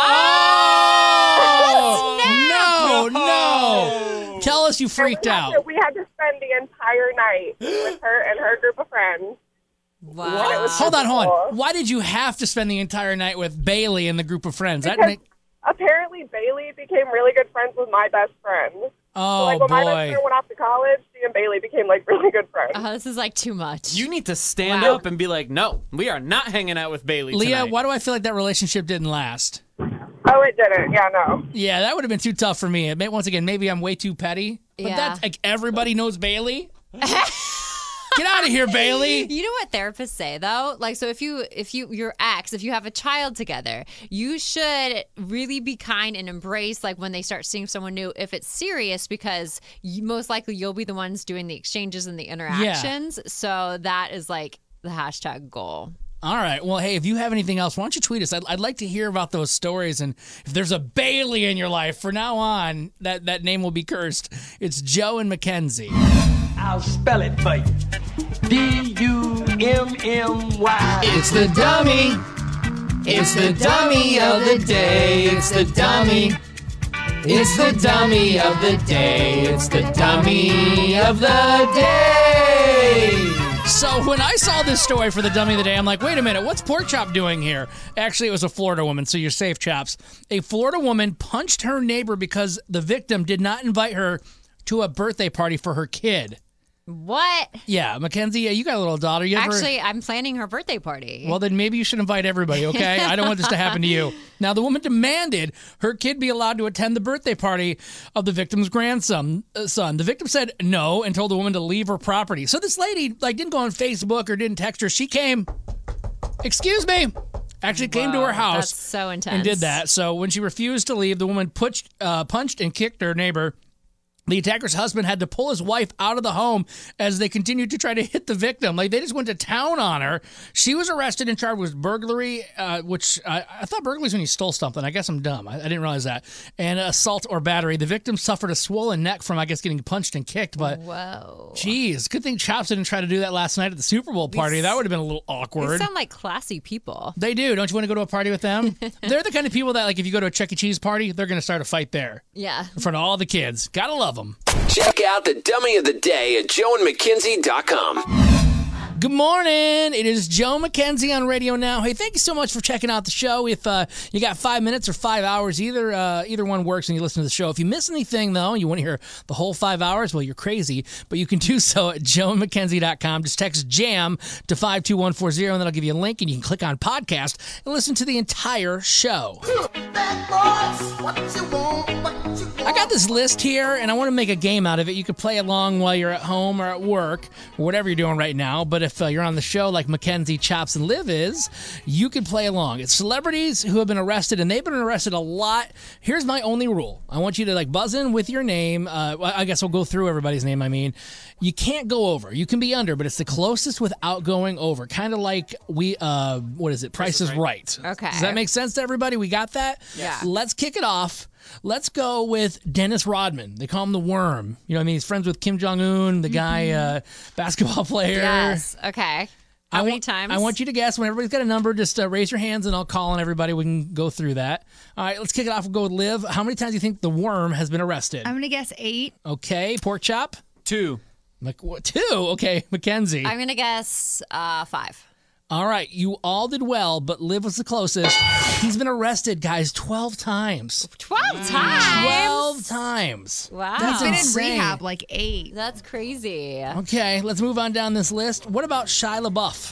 Oh, no, no. Tell us you freaked we had out. to- we had to spend the entire night with her and her group of friends. Wow. Hold on, hold on. Why did you have to spend the entire night with Bailey and the group of friends? That Because make, apparently Bailey became really good friends with my best friend. oh so, like, when my best boy. friend went off to college, she and Bailey became like really good friends. Oh, this is like too much. You need to stand Wow. up and be like, no, we are not hanging out with Bailey Leah, tonight. why do I feel like that relationship didn't last? Oh, it didn't. Yeah, no. Yeah, that would have been too tough for me. It may, once again, maybe I'm way too petty. But Yeah. that's like everybody knows Bailey. Get out of here, Bailey. You know what therapists say though? Like, so if you, if you, your ex, if you have a child together, you should really be kind and embrace like when they start seeing someone new, if it's serious, because you, most likely you'll be the ones doing the exchanges and the interactions. So that is like the hashtag goal. All right. Well, hey, if you have anything else, why don't you tweet us? I'd, I'd like to hear about those stories. And if there's a Bailey in your life, from now on, that, that name will be cursed. It's Joe and Mackenzie. I'll spell it for you. D U M M Y. It's the dummy. It's the dummy of the day. It's the dummy. It's the dummy of the day. It's the dummy of the day. So when I saw this story for the dummy of the day, I'm like, wait a minute, what's Pork Chop doing here? Actually, it was a Florida woman, so you're safe, Chops. A Florida woman punched her neighbor because the victim did not invite her to a birthday party for her kid. What? Yeah, Mackenzie, you got a little daughter. You ever... Actually, I'm planning her birthday party. Well, then maybe you should invite everybody, okay? I don't want this to happen to you. Now, the woman demanded her kid be allowed to attend the birthday party of the victim's grandson. Uh, son. The victim said no and told the woman to leave her property. So this lady, like, didn't go on Facebook or didn't text her. She came, excuse me, Actually came to Whoa, her house. that's so intense. And did that. So when she refused to leave, the woman punched, uh, punched and kicked her neighbor. The attacker's husband had to pull his wife out of the home as they continued to try to hit the victim. Like, they just went to town on her. She was arrested and charged with burglary, uh, which I, I thought burglary is when you stole something. I guess I'm dumb. I, I didn't realize that. And assault or battery. The victim suffered a swollen neck from, I guess, getting punched and kicked. But, whoa. Geez, good thing Chops didn't try to do that last night at the Super Bowl party. That would have been a little They awkward. sound like classy people. They do. Don't you want to go to a party with them? They're the kind of people that, like, if you go to a Chuck E. Cheese party, they're going to start a fight there Yeah. in front of all the kids. Gotta love them. Check out the dummy of the day at joe and mckenzie dot com. Good morning. It is Joe McKenzie on Radio Now. Hey, thank you so much for checking out the show. If uh, you got five minutes or five hours, either uh, either one works and you listen to the show. If you miss anything, though, and you want to hear the whole five hours, well, you're crazy. But you can do so at joe and mckenzie dot com. Just text JAM to five two one four zero, and then I'll give you a link, and you can click on podcast and listen to the entire show. I got this list here, and I want to make a game out of it. You could play along while you're at home or at work or whatever you're doing right now. But if uh, you're on the show like Mackenzie, Chops, and Liv is, you can play along. It's celebrities who have been arrested, and they've been arrested a lot. Here's my only rule. I want you to like buzz in with your name. Uh, well, I guess we'll go through everybody's name, I mean. You can't go over. You can be under, but it's the closest without going over. Kind of like we, uh, what is it? Price is Right. Okay. Does that make sense to everybody? We got that? Yeah. Let's kick it off. Let's go with Dennis Rodman. They call him the Worm. You know what I mean? He's friends with Kim Jong-un, the guy, uh, basketball player. Yes. Okay. How I many want, times? I want you to guess. When everybody's got a number, just uh, raise your hands and I'll call on everybody. We can go through that. All right, let's kick it off. We'll go with Liv. How many times do you think the Worm has been arrested? I'm going to guess eight. Okay, Pork Chop? Two. Like what? Two? Okay, Mackenzie. I'm going to guess uh, five. All right, you all did well, but Liv was the closest. He's been arrested, guys, twelve times. twelve times? twelve times. Wow. That's He's been insane. in rehab like eight. That's crazy. Okay, let's move on down this list. What about Shia LaBeouf?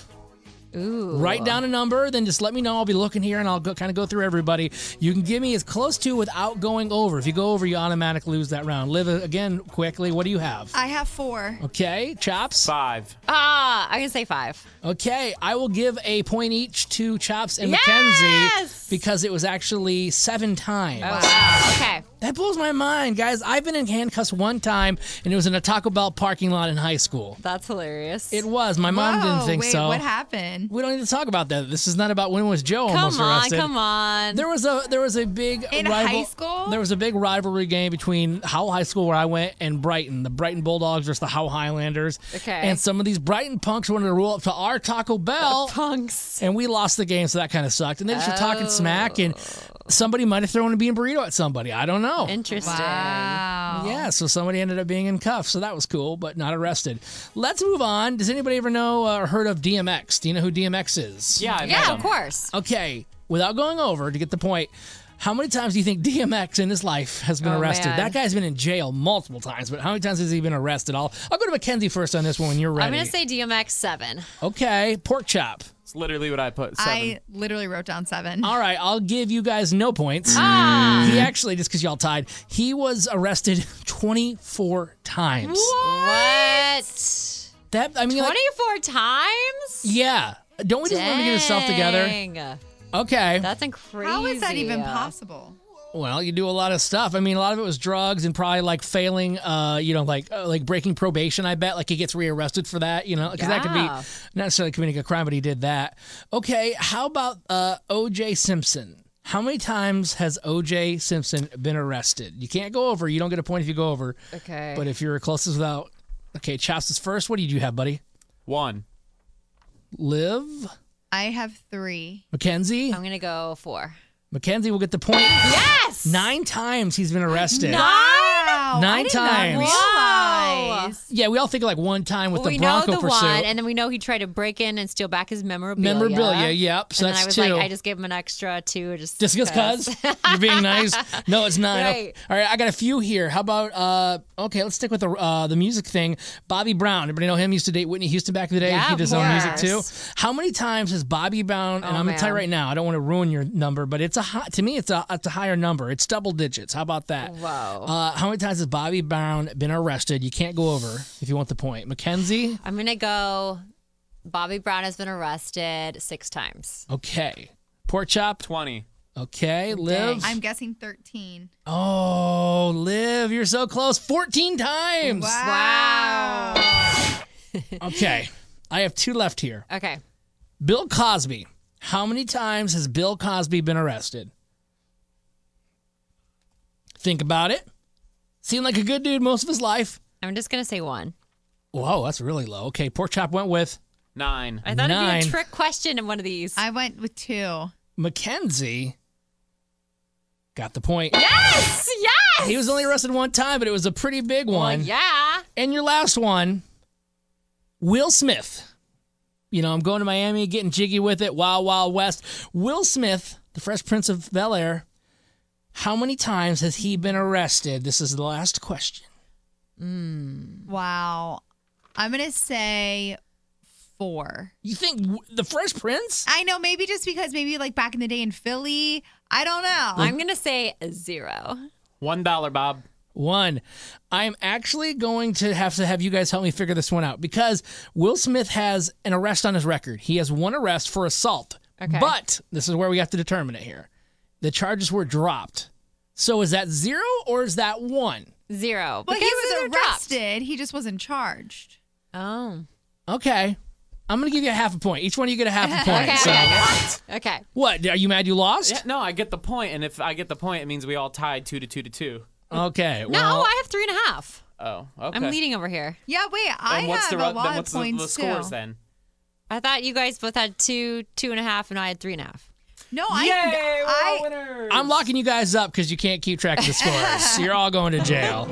Ooh. Write down a number, then just let me know. I'll be looking here, and I'll go, kind of go through everybody. You can give me as close to without going over. If you go over, you automatically lose that round. Liv, again, quickly, what do you have? I have four. Okay, Chops? Five. Ah, I'm going to say five. Okay, I will give a point each to Chops and Yes! Mackenzie because it was actually seven times. Oh, wow. Okay. That blows my mind, guys. I've been in handcuffs one time, and it was in a Taco Bell parking lot in high school. That's hilarious. It was. My mom Whoa, didn't think wait, so. what happened? We don't need to talk about that. This is not about when was Joe Come almost on, arrested. come on. There was a there was a big In rival, high school? There was a big rivalry game between Howell High School where I went and Brighton. The Brighton Bulldogs versus the Howell Highlanders. Okay. And some of these Brighton punks wanted to roll up to our Taco Bell. Punks. And we lost the game, so that kind of sucked. And they just were talking Oh. smack, and somebody might have thrown a bean burrito at somebody. I don't know. Interesting. Wow. Yeah, so somebody ended up being in cuffs, so that was cool, but not arrested. Let's move on. Does anybody ever know uh, or heard of D M X? Do you know who D M X is? Yeah, I've Yeah, met of him. course. Okay, without going over, to get the point, how many times do you think D M X in his life has been Oh, arrested? man. That guy's been in jail multiple times, but how many times has he been arrested? I'll, I'll go to Mackenzie first on this one when you're ready. I'm going to say D M X seven. Okay, Pork Chop. It's literally what I put. Seven. I literally wrote down seven. All right, I'll give you guys no points. Ah. He actually, just because y'all tied, he was arrested twenty-four times. What? That I mean, like, twenty-four times? yeah. Don't we just want him to get himself together? Dang. Okay. That's crazy. How is that even possible? Well, you do a lot of stuff. I mean, a lot of it was drugs and probably like failing, uh, you know, like uh, like breaking probation. I bet, like he gets rearrested for that, you know, because that could be Yeah. not necessarily committing a crime, but he did that. Okay, how about uh, O J Simpson? How many times has O J Simpson been arrested? You can't go over. You don't get a point if you go over. Okay. But if you're closest without, okay, Chops is first. What did you have, buddy? One. Liv, I have three. Mackenzie. I'm going to go four. Mackenzie will get the point. Yes! Nine times he's been arrested. Nine? Wow. Nine I did times. Not realize. Yeah, we all think of like one time with Well, the we know Bronco the pursuit. one, and then we know he tried to break in and steal back his memorabilia. Memorabilia, yep. So and that's then I was two. like, I just gave him an extra two, just Just because you're being nice. No, it's not. Right. All right, I got a few here. How about uh okay, let's stick with the uh the music thing. Bobby Brown. Everybody know him? He used to date Whitney Houston back in the day. Yeah, he of did his own music too. course. How many times has Bobby Brown, and Oh, I'm gonna tell you man. right now, I don't want to ruin your number, but it's a high, to me it's a it's a higher number. It's double digits. How about that? Whoa. Uh, how many times has Bobby Brown been arrested? You can't go over if you want the point. Mackenzie? I'm going to go Bobby Brown has been arrested six times. Okay. Pork chop? twenty. Okay, Liv. I'm guessing thirteen. Oh, Liv, you're so close. fourteen times. Wow. Okay, I have two left here. Okay. Bill Cosby. How many times has Bill Cosby been arrested? Think about it. Seemed like a good dude most of his life. I'm just going to say one. Whoa, that's really low. Okay, Pork Chop went with Nine. I thought Nine. it'd be a trick question in one of these. I went with two. Mackenzie. Got the point. Yes! Yes! He was only arrested one time, but it was a pretty big one. Well, yeah. And your last one, Will Smith. You know, I'm going to Miami, getting jiggy with it, Wild Wild West. Will Smith, the Fresh Prince of Bel-Air, how many times has he been arrested? This is the last question. Mm. Wow. I'm going to say four. You think w- the Fresh Prince? I know, maybe just because maybe like back in the day in Philly. I don't know. I'm going to say zero. One dollar, Bob. One. I'm actually going to have to have you guys help me figure this one out because Will Smith has an arrest on his record. He has one arrest for assault. Okay. But this is where we have to determine it here. The charges were dropped. So is that zero or is that one? Zero. Well, he Because was they're dropped. arrested. He just wasn't charged. Oh. Okay. I'm going to give you a half a point. Each one of you get a half a point. Okay, so. okay, okay. What? Are you mad you lost? Yeah, no, I get the point, and if I get the point, it means we all tied two to two to two. Okay. No, Well, I have three and a half. Oh, okay. I'm leading over here. Yeah, wait. I Then what's have the a ru- lot then of what's the, points the scores too. then? I thought you guys both had two, two and a half, and I had three and a half. No, I. Yay, we're I all winners. I'm locking you guys up because you can't keep track of the scores. You're all going to jail.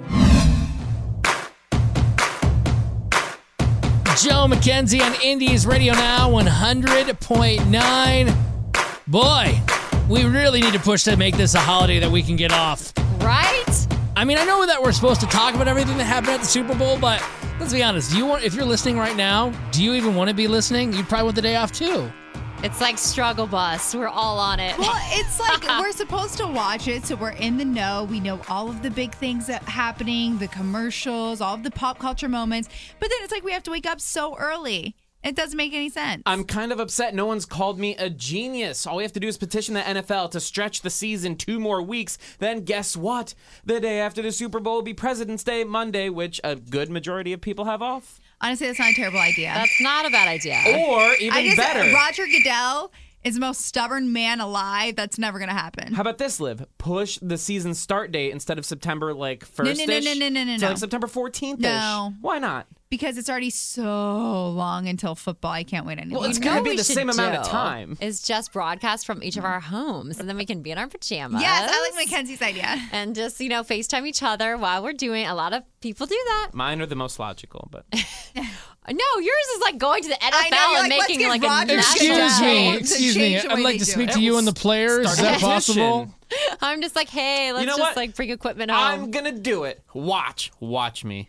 Joe McKenzie on Indies Radio Now, one hundred point nine. Boy, we really need to push to make this a holiday that we can get off. Right? I mean, I know that we're supposed to talk about everything that happened at the Super Bowl, but let's be honest. Do you want, if you're listening right now, do you even want to be listening? You'd probably want the day off too. It's like Struggle Bus. We're all on it. Well, it's like we're supposed to watch it, so we're in the know. We know all of the big things that happening, the commercials, all of the pop culture moments. But then it's like we have to wake up so early. It doesn't make any sense. I'm kind of upset no one's called me a genius. All we have to do is petition the N F L to stretch the season two more weeks. Then guess what? The day after the Super Bowl will be President's Day, Monday, which a good majority of people have off. Honestly, that's not a terrible idea. That's not a bad idea. Or even I just, better. Roger Goodell is the most stubborn man alive. That's never going to happen. How about this, Liv? Push the season start date instead of September like first. no, no, no, no, no, no, So no. like September fourteenth. No. Why not? Because it's already so long until football. I can't wait anymore. Well, it's You gonna know be what the we should same amount of do time. Is just broadcast from each of our homes, and then we can be in our pajamas. Yes, I like Mackenzie's idea. And just, you know, FaceTime each other while we're doing. A lot of people do that. Mine are the most logical, but No, yours is like going to the N F L I know, you're and like, let's making get like Roger a Excuse national me. day. Excuse me. change the I'd way like they to do speak it. to you and the players. Is Start that a petition. possible? I'm just like, hey, let's You know just what? like bring equipment home. I'm gonna do it. Watch, watch me.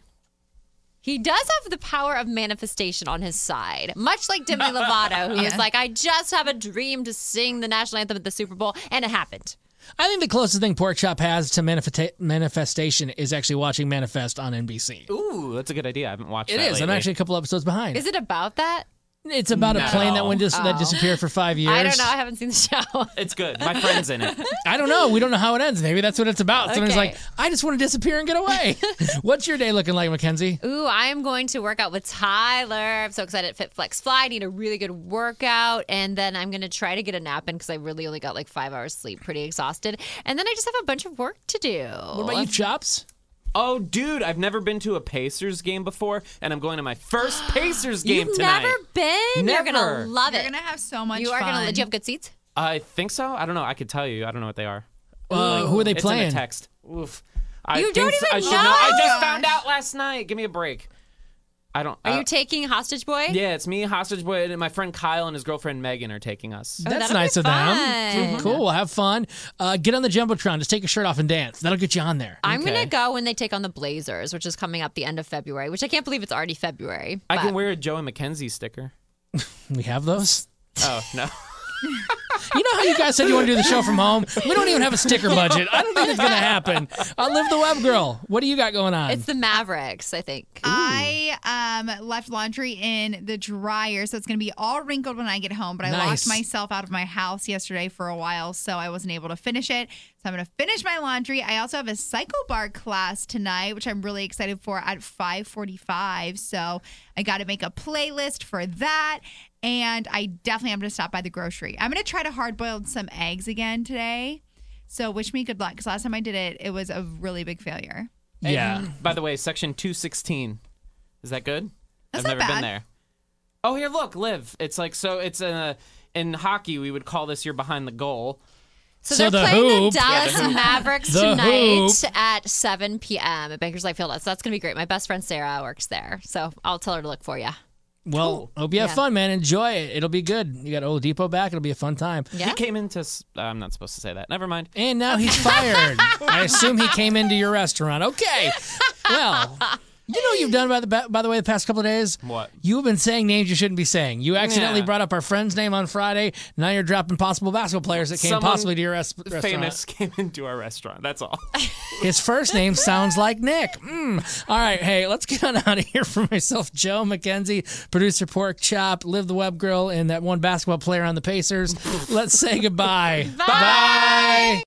He does have the power of manifestation on his side, much like Demi Lovato, who was Yeah. like, I just have a dream to sing the national anthem at the Super Bowl, and it happened. I think the closest thing Pork Chop has to manifesta- manifestation is actually watching Manifest on N B C. Ooh, that's a good idea. I haven't watched It that is. I'm lately. actually a couple episodes behind. Is it about that? It's about No. a plane that went dis- that Oh. disappeared for five years. I don't know. I haven't seen the show. It's good. My friend's in it. I don't know. We don't know how it ends. Maybe that's what it's about. Somebody's Okay. like, I just want to disappear and get away. What's your day looking like, Mackenzie? Ooh, I am going to work out with Tyler. I'm so excited at Fit Flex Fly. I need a really good workout. And then I'm going to try to get a nap in because I really only got like five hours sleep. Pretty exhausted. And then I just have a bunch of work to do. What about you, Chops? Oh, dude, I've never been to a Pacers game before, and I'm going to my first Pacers game You've tonight. never been? You're going Never. to love You're it. going to have so much you fun. are going to. Do you have good seats? I think so. I don't know. I could tell you. I don't know what they are. Uh, who are they It's playing? in a text. Oof. I You think don't so- even I should know? I Oh, just gosh. found out last night. Give me a break. I don't. Are uh, you taking Hostage Boy? Yeah, it's me, Hostage Boy, and my friend Kyle and his girlfriend Megan are taking us. Oh, That's that'll be nice of fun. them. Cool. We'll have fun. Uh, get on the Jumbotron. Just take your shirt off and dance. That'll get you on there. I'm Okay. going to go when they take on the Blazers, which is coming up the end of February, which I can't believe it's already February. I but- can wear a Joey McKenzie sticker. We have those. Oh, no. You know how you guys said you want to do the show from home? We don't even have a sticker budget. I don't think it's going to happen. Uh, Liv the Web Girl, what do you got going on? It's the Mavericks, I think. I um, left laundry in the dryer, so it's going to be all wrinkled when I get home. But I Nice. locked myself out of my house yesterday for a while, so I wasn't able to finish it. So I'm going to finish my laundry. I also have a Psycho Bar class tonight, which I'm really excited for at five forty-five. So I got to make a playlist for that. And I definitely am going to stop by the grocery. I'm going to try to hard boil some eggs again today. So wish me good luck, because last time I did it, it was a really big failure. Yeah. And, by the way, section two sixteen. Is that good? That's I've not never bad. been there. Oh, here, look, Liv. It's like, so it's a, in hockey, we would call this you're behind the goal. So, So they're the playing hoop. the Dallas Yeah, the hoop. Mavericks The tonight hoop. at seven p.m. at Bankers Life Field. So that's going to be great. My best friend Sarah works there. So I'll tell her to look for you. Well, hope you have Yeah. fun, man. Enjoy it. It'll be good. You got Oladipo back. It'll be a fun time. Yeah. He came into. s- uh, I'm not supposed to say that. Never mind. And now he's fired. I assume he came into your restaurant. Okay. Well, you know what you've done by the ba- by the way the past couple of days? What? You've been saying names you shouldn't be saying. You accidentally Yeah. brought up our friend's name on Friday. Now you're dropping possible basketball players that came Someone possibly to your res- restaurant. Famous came into our restaurant. That's all. His first name sounds like Nick. Mm. All right, hey, let's get on out of here. For myself, Joe Mackenzie, producer Pork Chop, Liv the Web Girl, and that one basketball player on the Pacers. Let's say goodbye. Bye. Bye.